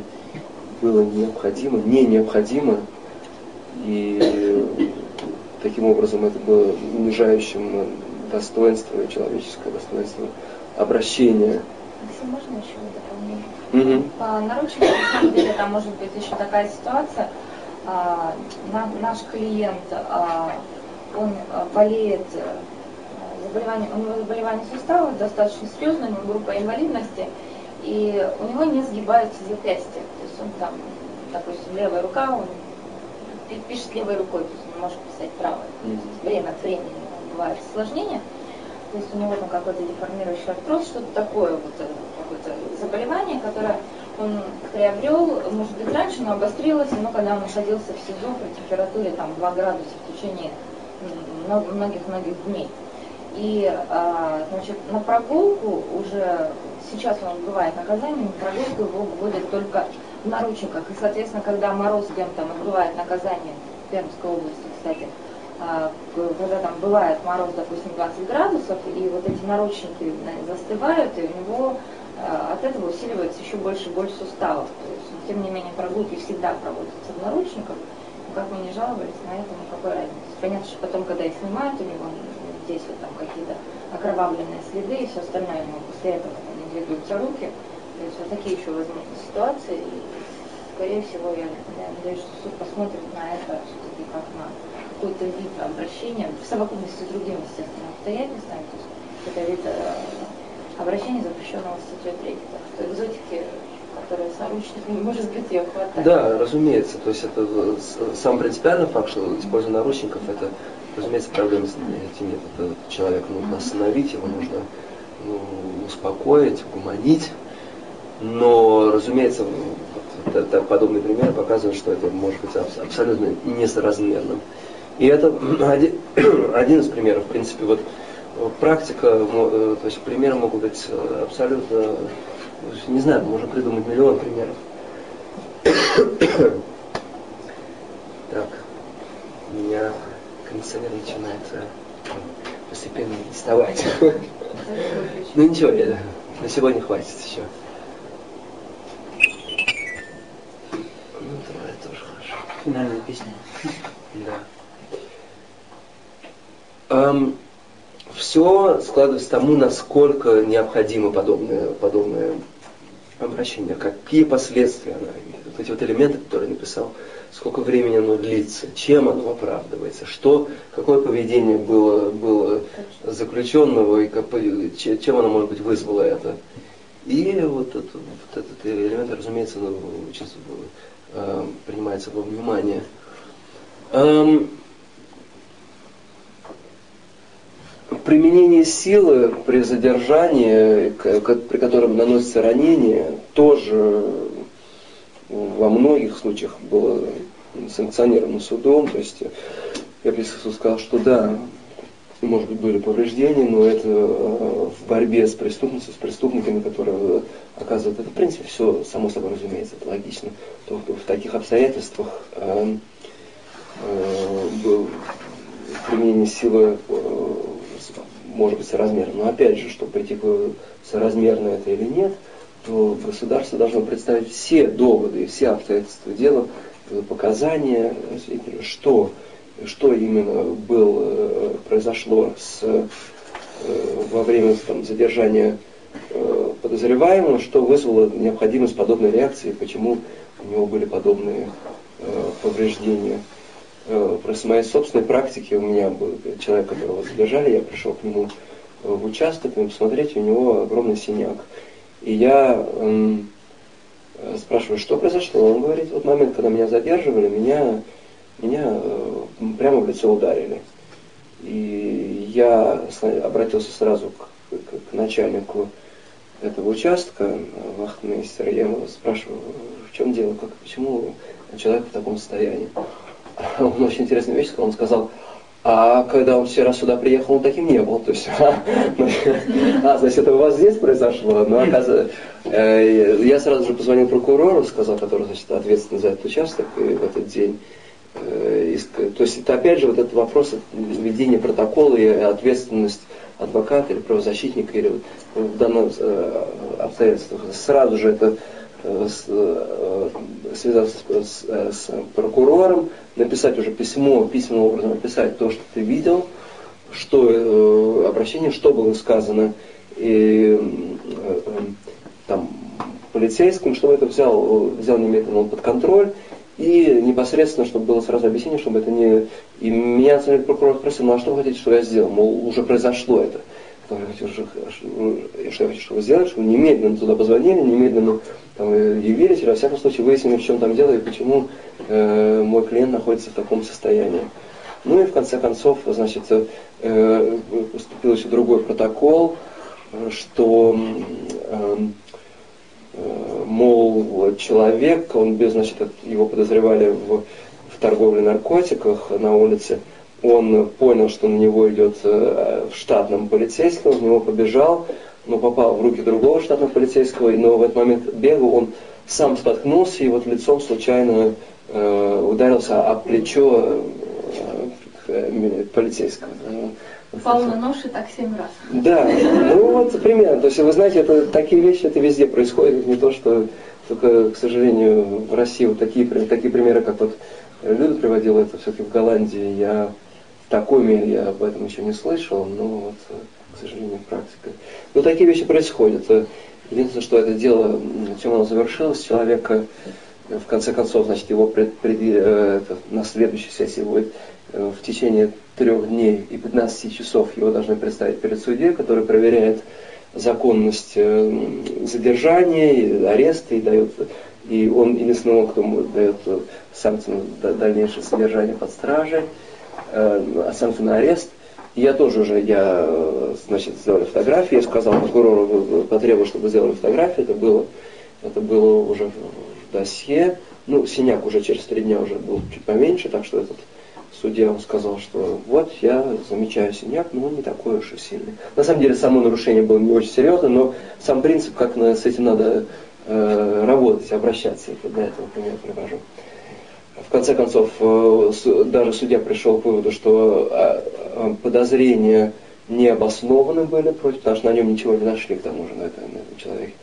не необходимо, и таким образом это было унижающим достоинство, человеческое достоинство обращения. Если можно еще дополнение? По наручникам, на самом деле, там может быть еще такая ситуация. Наш клиент, он болеет у него заболевание суставов достаточно серьезное, у него группа инвалидности, и у него не сгибаются запястья. То есть он там, допустим, левая рука, он пишет левой рукой, то есть он может писать правой. Время от времени бывает осложнение. То есть у него там какой-то деформирующий артроз, что-то такое, какое-то заболевание, которое он приобрел, может быть, раньше, но обострилось, но когда он находился в СИЗО при температуре там 2 градуса в течение многих-многих дней. И, значит, на прогулку уже, сейчас он отбывает наказание, на прогулку его вводят только в наручниках. И, соответственно, когда мороз, где он там отбывает наказание, в Пермской области, кстати, когда там бывает мороз, допустим, 20 градусов, и вот эти наручники застывают, и у него от этого усиливается еще больше боль суставов. То есть, тем не менее, прогулки всегда проводятся в наручниках. Как мы не жаловались, на это никакой разницы. Понятно, что потом, когда их снимают, у него здесь вот там какие-то окровавленные следы и все остальное, у него после этого не двигаются руки. То есть вот такие еще возможны ситуации. И, скорее всего, я надеюсь, что суд посмотрит на это все-таки как на какой-то вид обращения, в совокупности с другими, естественно, обстоятельствами. То есть это вид обращения, запрещенного статьей 3. Так что экзотики, которые с наручниками, может быть, ее хватает. Да, разумеется. То есть это сам принципиальный факт, что использование наручников, это, разумеется, проблема с этим нет. Это человека нужно остановить, его нужно успокоить, угомонить. Но, разумеется, подобные примеры показывают, что это может быть абсолютно несоразмерным. И это один из примеров. В принципе, вот практика, то есть примеры могут быть абсолютно, не знаю, можно придумать миллион примеров. Так, у меня кондиционер начинает постепенно доставать. Ну ничего, на сегодня хватит еще. Ну, это тоже хорошо. Финальная песня. Да. В все складывается тому, насколько необходимо подобное обращение, какие последствия оно имеет. Вот эти вот элементы, которые я написал, сколько времени оно длится, чем оно оправдывается, какое поведение было заключенного и чем оно, может быть, вызвало это. И вот этот элемент, разумеется, принимается во внимание. Применение силы при задержании, при котором наносится ранение, тоже во многих случаях было санкционировано судом. То есть Епископ суд сказал, что да, может быть, были повреждения, но это в борьбе с преступностью, с преступниками, которые оказывают это, в принципе, все само собой разумеется, это логично. То в таких обстоятельствах применение силы может быть соразмерно. Но опять же, чтобы прийти к выводу, соразмерно это или нет, то государство должно представить все доводы и все обстоятельства дела, показания, что именно произошло во время задержания подозреваемого, что вызвало необходимость подобной реакции, почему у него были подобные повреждения. Просто в моей собственной практике у меня был человек, которого задержали, я пришел к нему в участок, и посмотреть, у него огромный синяк. И я спрашиваю, что произошло? Он говорит, вот момент, когда меня задерживали, меня прямо в лицо ударили. И я обратился сразу к начальнику этого участка, вахтмейстера, я его спрашиваю, в чем дело, почему человек в таком состоянии. Он очень интересную вещь сказал, он сказал, а когда он вчера сюда приехал, он таким не был. То есть, значит, это у вас здесь произошло. Но оказывается, я сразу же позвонил прокурору, сказал, который, значит, ответственный за этот участок в этот день. То есть это опять же вот этот вопрос ведения протокола и ответственность адвоката или правозащитника, или в данных обстоятельствах. Сразу же это связаться с прокурором, написать уже письмо, письменным образом написать то, что ты видел, обращение, что было сказано, и там полицейским, чтобы это взял немедленно под контроль, и непосредственно, чтобы было сразу объяснение, чтобы это не... И меня прокурор спросил, ну а что вы хотите, что я сделал? Мол, уже произошло это. Что я хочу, чтобы вы сделали, чтобы немедленно туда позвонили, немедленно там, явились, или во всяком случае выяснили, в чем там дело и почему мой клиент находится в таком состоянии. Ну и в конце концов, значит, поступил еще другой протокол, что мол, человек, значит, его подозревали в торговле наркотиках на улице, он понял, что на него идет штатным полицейским, в него побежал, но попал в руки другого штатного полицейского, но в этот момент бега он сам споткнулся и вот лицом случайно ударился о плечо полицейского. Упал на нож и так 7 раз. Да, ну вот примерно. То есть вы знаете, такие вещи это везде происходит, не то, что только, к сожалению, в России вот такие примеры, как вот Люда приводила, это все-таки в Голландии, я в такой мере я об этом еще не слышал, но вот, к сожалению, практика. Но такие вещи происходят. Единственное, что это дело, чем оно завершилось, человека, в конце концов, значит, его на следующей сессии будет в течение 3 дней и 15 часов его должны представить перед судьей, который проверяет законность задержания, ареста и он единственный, кто дает санкцию на дальнейшее содержание под стражей, санкцию на арест. И я тоже уже, значит, сделали фотографии, я сказал прокурору, потребовал, чтобы сделали фотографии, это было уже в досье. Ну, синяк уже через 3 дня уже был чуть поменьше, так что этот судья он сказал, что вот я замечаю синяк, но он не такой уж и сильный. На самом деле само нарушение было не очень серьезно, но сам принцип, как с этим надо работать, обращаться, я для этого пример привожу. В конце концов, даже судья пришел к выводу, что подозрения не обоснованы были против, потому что на нем ничего не нашли, к тому же, на этом человеке.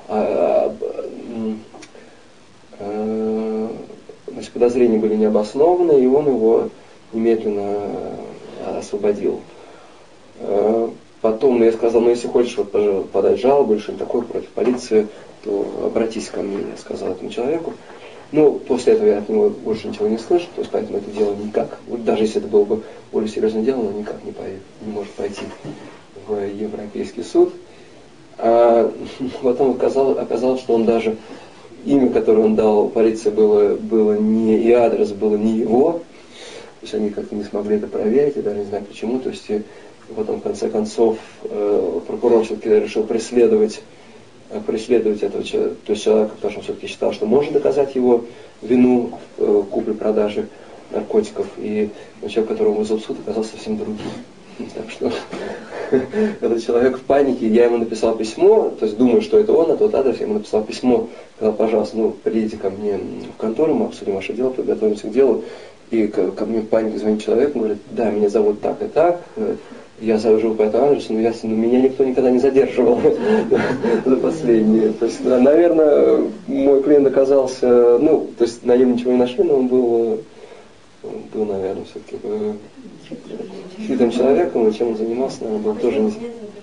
Значит, подозрения были не обоснованы, и он его немедленно освободил. Потом я сказал, ну если хочешь вот, подать жалобу или что-нибудь такое против полиции, то обратись ко мне, я сказал этому человеку. Ну, после этого я от него больше ничего не слышу, то есть поэтому это дело никак, вот даже если это было бы более серьезное дело, оно никак не может пойти в Европейский суд. А потом оказалось, что он даже имя, которое он дал полиции, было не, и адрес было не его, то есть они как-то не смогли это проверить, я даже не знаю почему, то есть и потом в конце концов прокурор все-таки решил преследовать этого человека, то есть человека, потому что он все-таки считал, что может доказать его вину в купле-продаже наркотиков, и человек, которого он вызвал в суд, оказался совсем другим. Так что этот человек в панике, я ему написал письмо, то есть думаю, что это он, на тот адрес, я ему написал письмо, сказал, пожалуйста, приедете ко мне в контору, мы обсудим ваше дело, подготовимся к делу, и ко мне в панике звонит человек, говорит, да, меня зовут так и так, я живу по этому адресу, но меня никто никогда не задерживал за последние. То есть, наверное, мой клиент оказался, то есть на нем ничего не нашли, но он был, наверное, все-таки хитрым человеком, и чем он занимался, наверное, был тоже не...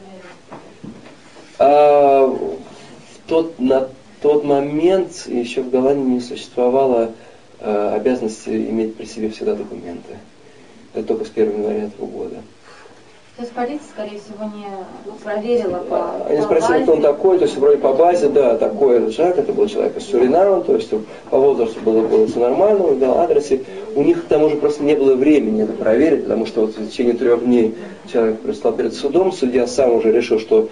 На тот момент еще в Голландии не существовало обязанности иметь при себе всегда документы. Это только с 1 января этого года. То есть полиция, скорее всего, не проверила по Они спросили, кто он такой, то есть вроде по базе, да, такой этот человек, это был человек из Суринама, то есть по возрасту было все нормально, он дал адрес, и у них к тому же просто не было времени это проверить, потому что вот в течение 3 дней человек предстал перед судом, судья сам уже решил, что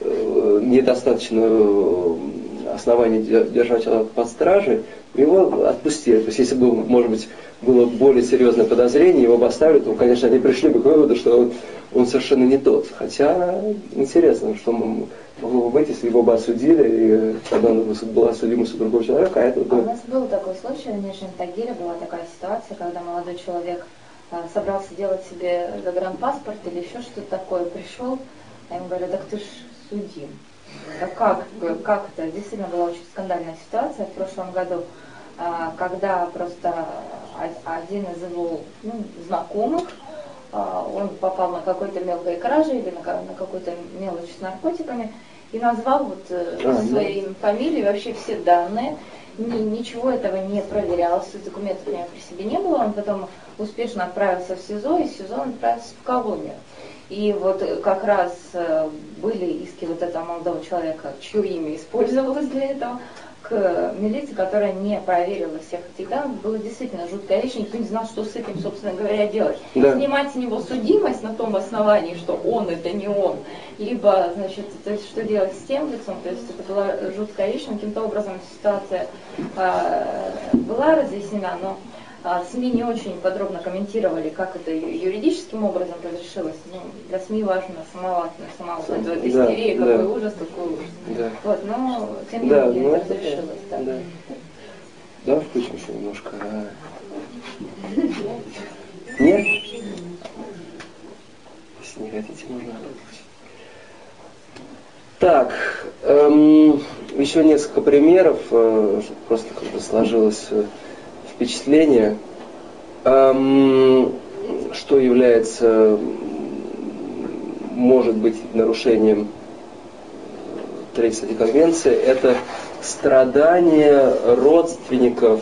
недостаточно оснований держать человека под стражей, его отпустили. То есть если бы, может быть, было более серьезное подозрение, его бы оставили, то, конечно, они пришли бы к выводу, что он совершенно не тот. Хотя интересно, что могло бы быть, если его бы осудили, и тогда была судимость у другого человека, а это... У нас был такой случай в Нижнем Тагиле, была такая ситуация, когда молодой человек собрался делать себе загранпаспорт или еще что-то такое, пришел, а ему говорят, так ты ж судим. А как это? Действительно была очень скандальная ситуация в прошлом году, когда просто один из его знакомых, он попал на какой-то мелкой краже или на какую-то мелочь с наркотиками и назвал своей фамилией вообще все данные. Ничего этого не проверялось, документов у него при себе не было, он потом успешно отправился в СИЗО, и из СИЗО он отправился в колонию. И вот как раз были иски вот этого молодого человека, чье имя использовалось для этого, к милиции, которая не проверила всех этих данных. Было действительно жуткая вещь, никто не знал, что с этим, собственно говоря, делать. Да. Снимать с него судимость на том основании, что он это не он, либо, значит, то есть, что делать с тем лицом, то есть это была жуткая вещь, но каким-то образом ситуация была разъяснена, но СМИ не очень подробно комментировали, как это юридическим образом разрешилось. Для СМИ важно сама эта истерия, какой ужас, такой ужас. Да. Вот, но тем не менее это разрешилось. Да, включим еще немножко. Нет? Если не хотите, можно выключить. Так, еще несколько примеров, чтобы просто как-то сложилось впечатление, что является, может быть, нарушением Третьей статьи Конвенции, это страдания родственников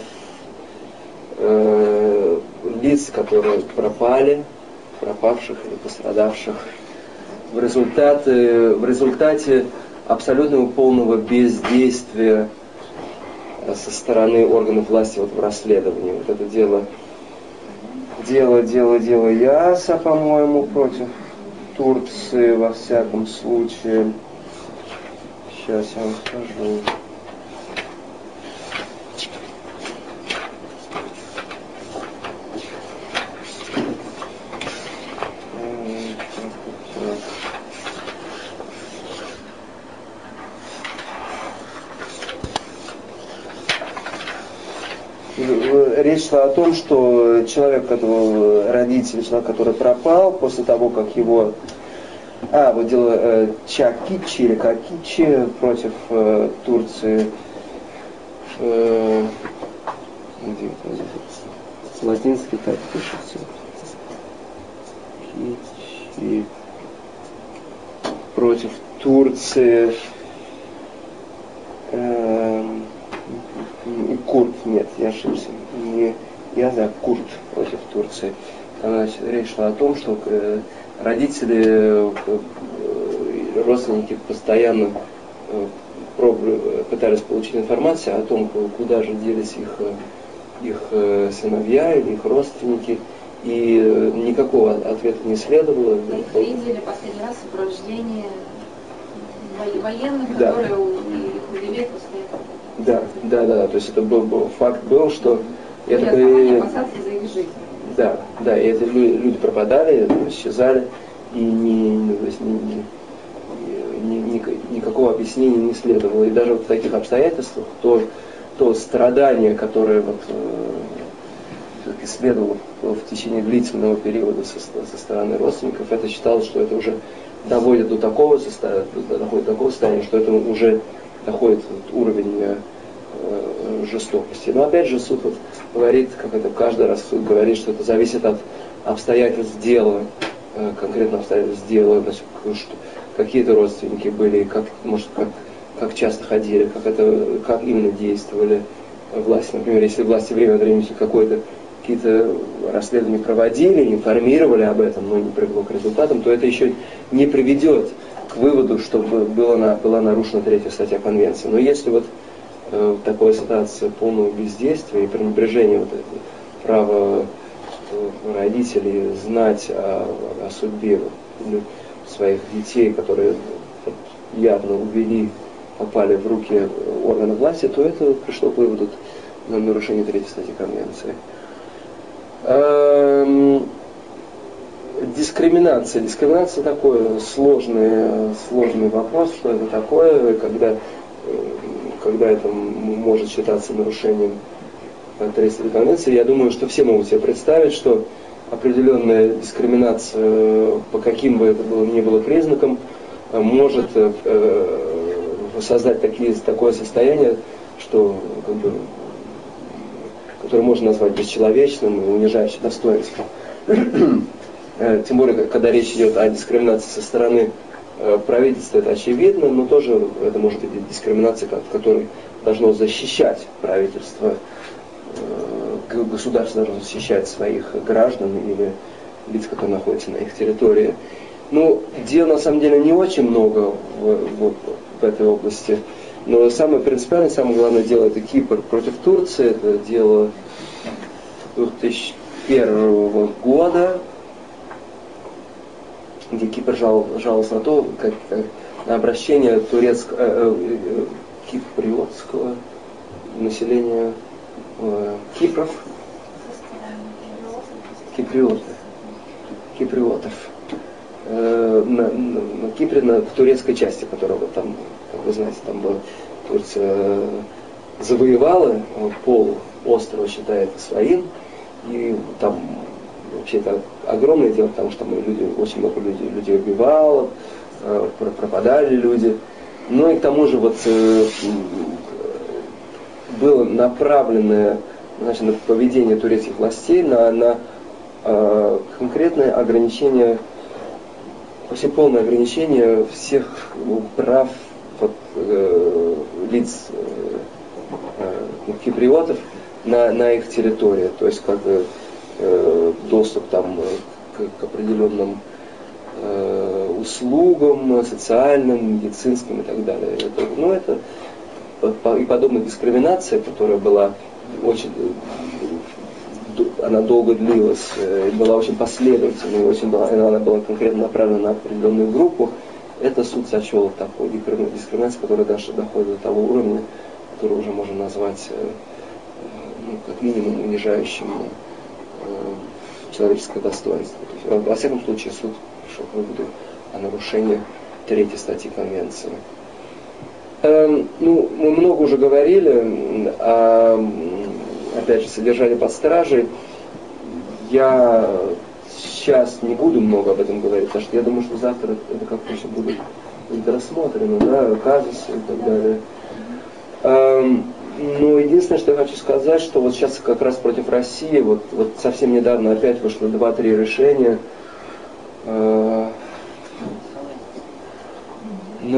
лиц, которые пропавших или пострадавших в результате абсолютного полного бездействия со стороны органов власти в расследовании. Вот это дело ЯСА, по-моему, против Турции, во всяком случае. Сейчас я вам скажу. Речь шла о том, что человек, родитель, человек, который пропал, после того, как его... вот дело Чакичи или Какичи против Турции. Где это? Латинский так пишется. Кичи. против Турции. Курд, нет, я ошибся. Не Яза, а Курд против Турции. Там речь шла о том, что родители, родственники постоянно пытались получить информацию о том, куда же делись их сыновья или их родственники, и никакого ответа не следовало. Их видели последний раз в сопровождении военных, которые увели после этого. Да, то есть это факт был, что опасаться за их жизнь. Да, и эти люди пропадали, исчезали, и никакого объяснения не следовало. И даже вот в таких обстоятельствах то страдание, которое следовало в течение длительного периода со стороны родственников, это считалось, что это уже доходит до такого состояния, что это уже доходит уровень жестокости. Но опять же суд говорит, как это каждый раз суд говорит, что это зависит от обстоятельств дела, конкретно обстоятельств дела, значит, какие-то родственники были, как часто ходили, как именно действовали власти. Например, если власти время от времени какие-то расследования проводили, информировали об этом, но не привело к результатам, то это еще не приведет к выводу, что была нарушена 3-я статья Конвенции. Но если такая ситуация полного бездействия и пренебрежения права родителей знать о судьбе своих детей, которые явно попали в руки органов власти, то это пришло к выводу на нарушение 3-й статьи Конвенции. Дискриминация. Дискриминация такой сложный вопрос, что это такое, когда это может считаться нарушением 3-й статьи Конвенции. Я думаю, что все могут себе представить, что определенная дискриминация, по каким бы это ни было признакам, может создать такое состояние, что которое можно назвать бесчеловечным и унижающим достоинство. Тем более, когда речь идет о дискриминации со стороны правительства, это очевидно, но тоже это может быть дискриминация, которая должно защищать правительство. Государство должно защищать своих граждан или лиц, которые находятся на их территории. Ну, дел на самом деле не очень много в этой области, но самое принципиальное, самое главное дело — это Кипр против Турции. Это дело 2001 года, где Кипр жаловался на то, на обращение киприотского населения киприотов на Кипре, в турецкой части, которого там, как вы знаете, там Турция завоевала, полуострова считает своим, и там вообще это огромное дело, потому что там очень много людей убивало, пропадали люди. Ну и к тому же было направленное, значит, на поведение турецких властей на конкретное ограничение, почти полное ограничение всех прав лиц киприотов на их территории. То есть как доступ там к определенным услугам социальным, медицинским и так далее. Это и подобная дискриминация, которая была она долго длилась, была очень последовательной, она была конкретно направлена на определенную группу. Это суд сочел такой дискриминацией, которая даже доходит до того уровня, который уже можно назвать как минимум унижающим человеческое достоинство. Во всяком случае, суд пришел к выводу о нарушении 3-й статьи Конвенции. Мы много уже говорили о, опять же, содержании под стражей. Я сейчас не буду много об этом говорить, потому что я думаю, что завтра это как-то еще будет рассмотрено, казусы и так далее. Но единственное, что я хочу сказать, что вот сейчас как раз против России, вот совсем недавно опять вышло 2-3 решения.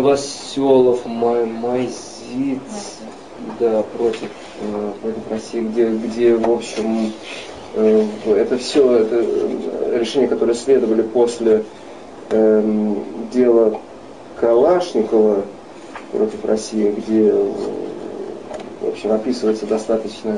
Новоселов, Майзит, да, против России, где в общем, это все решения, которые следовали после дела Калашникова против России, где, в общем, описывается достаточно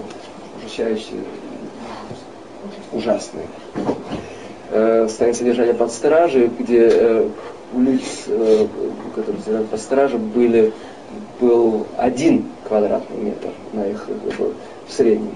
ужасное состояние содержания под стражей, где у лиц, которые содержат под стражей, был 1 квадратный метр на их в среднем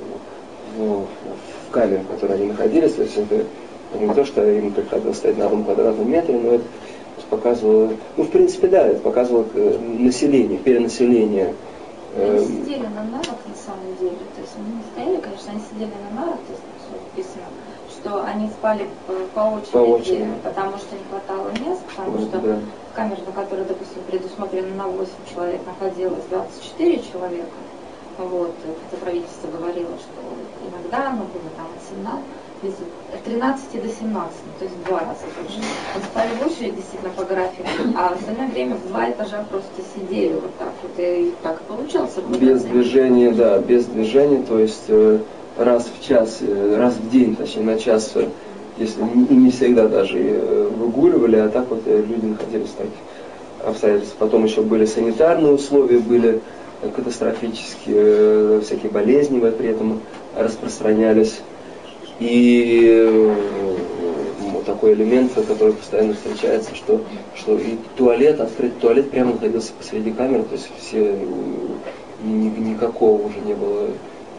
в камере, в которой они находились. То есть это не то, что им приходилось стоять на 1 квадратном метре, но это показывало, в принципе, да, это показывало население, перенаселение. Они сидели на нарах, на самом деле. То есть они не стояли, конечно, они сидели на нарах, то есть написано, что они спали по очереди, потому что не хватало мест, потому что в камере, на которой, допустим, предусмотрено на 8 человек, находилось 24 человека. Вот, хотя правительство говорило, что иногда оно было там от 13 до 17, то есть в 2 раза больше. Мы спали в очередь действительно по графику, а в остальное время в 2 этажа просто сидели вот так вот, и так и получалось. Без движения, да, без движения, то есть раз в час, раз в день, точнее на час, если и не всегда даже выгуливали, а так вот люди находились в таких обстоятельствах. Потом еще были санитарные условия, были катастрофические, всякие болезни при этом распространялись. И такой элемент, который постоянно встречается, что и туалет, открытый туалет прямо находился посреди камеры, то есть все, никакого уже не было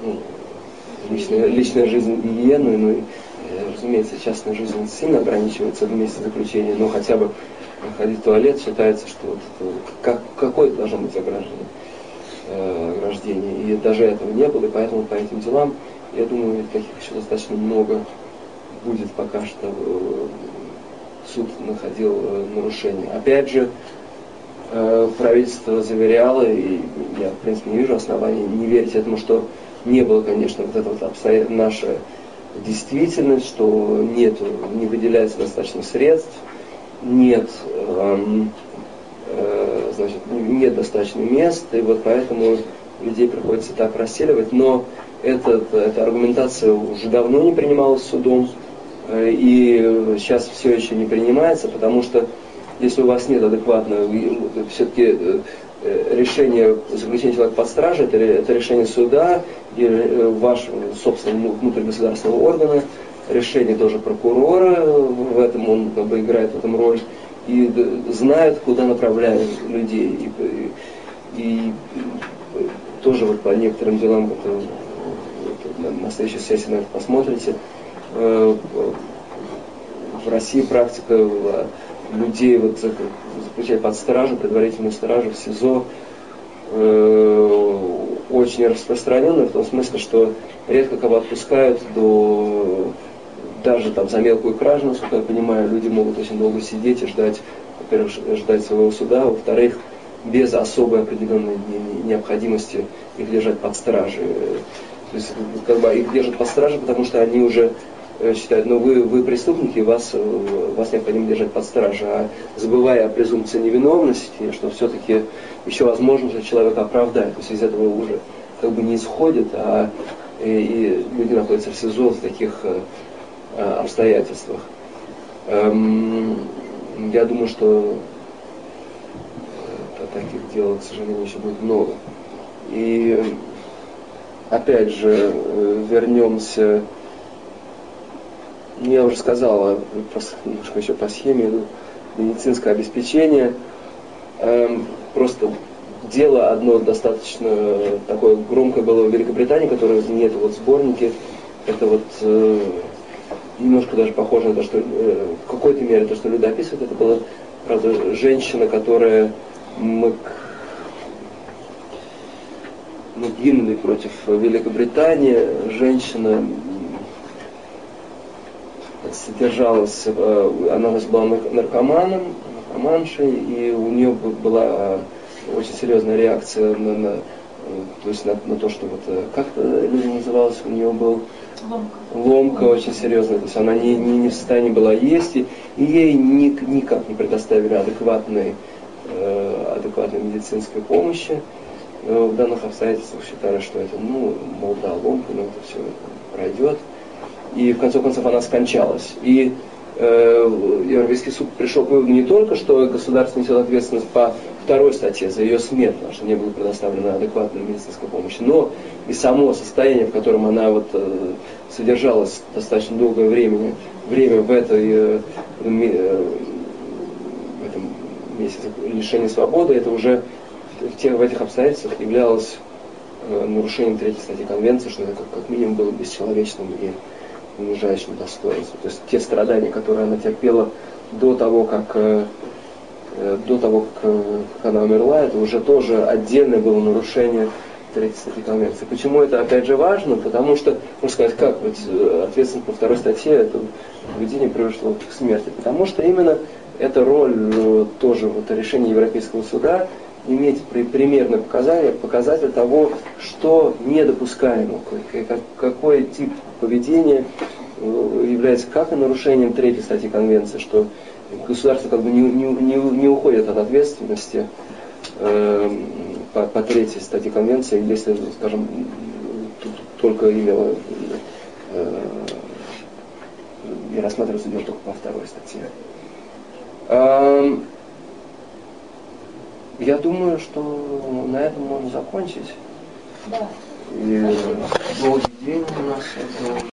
личная жизнь гигиены, ну и, разумеется, частная жизнь сильно ограничивается в месте заключения, но хотя бы ходить в туалет считается, что какое должно быть ограждение, и даже этого не было, и поэтому по этим делам, я думаю, таких еще достаточно много будет, пока что суд находил нарушения. Опять же, правительство заверяло, и я, в принципе, не вижу оснований не верить этому, что не было, конечно, вот это вот наша действительность, что не выделяется достаточно средств, нет достаточно мест, и вот поэтому людей приходится так расселивать. Но эта аргументация уже давно не принималась судом, и сейчас все еще не принимается, потому что если у вас нет адекватного, все-таки решение заключения человека под стражей, это решение суда и вашего собственного внутригосударственного органа, решение тоже прокурора, в этом он играет в этом роль, и знает, куда направляют людей. И тоже вот по некоторым делам, на следующей сессии на это посмотрите, в России практика людей заключать под стражу, предварительную стражу в СИЗО очень распространенная, в том смысле, что редко кого отпускают даже там за мелкую кражу, насколько я понимаю, люди могут очень долго сидеть и ждать, во-первых, ждать своего суда, во-вторых, без особой определенной необходимости их держать под стражей. То есть их держат под стражей, потому что они уже считают, вы преступники, вас необходимо держать под стражей, а забывая о презумпции невиновности, что все-таки еще возможно, что человека оправдает. То есть из этого уже не исходит, и люди находятся в СИЗО в таких обстоятельствах. Я думаю, что таких дел, к сожалению, еще будет много. И опять же, вернемся, я уже сказал, просто немножко еще по схеме, медицинское обеспечение. Просто дело одно достаточно такое громкое было в Великобритании, которое нет в сборнике. Это немножко даже похоже на то, что в какой-то мере то, что люди описывают, это была, правда, женщина, которая МакГинлей против Великобритании. Женщина содержалась, она была наркоманшей, и у нее была очень серьезная реакция на то, что как это называлось, у нее был ломка очень серьезная, то есть она не в состоянии была есть, и ей никак не предоставили адекватной адекватной медицинской помощи. В данных обстоятельствах считали, что это, ломка, но это все пройдет. И в конце концов она скончалась. И Европейский суд пришел к выводу не только, что государство несет ответственность по второй статье за ее смерть, потому что не было предоставлено адекватной медицинской помощи, но и само состояние, в котором она содержалась достаточно долгое время в этом месяце лишения свободы, это уже в этих обстоятельствах являлось нарушением 3-й статьи Конвенции, что это как минимум было бесчеловечным и унижающим достоинством. То есть те страдания, которые она терпела до того, как она умерла, это уже тоже отдельное было нарушение 3-й статьи Конвенции. Почему это опять же важно? Потому что, можно сказать, ответственность по 2-й статье это поведение привело к смерти. Потому что именно эта роль тоже решения Европейского суда иметь примерный показатель того, что недопускаемо, какой тип поведения является как и нарушением 3-й статьи Конвенции, что государство не уходит от ответственности по 3-й статье Конвенции, если, скажем, только имело и рассматривается дело только по 2-й статье. Я думаю, что на этом можно закончить. Да. И долгий день у нас.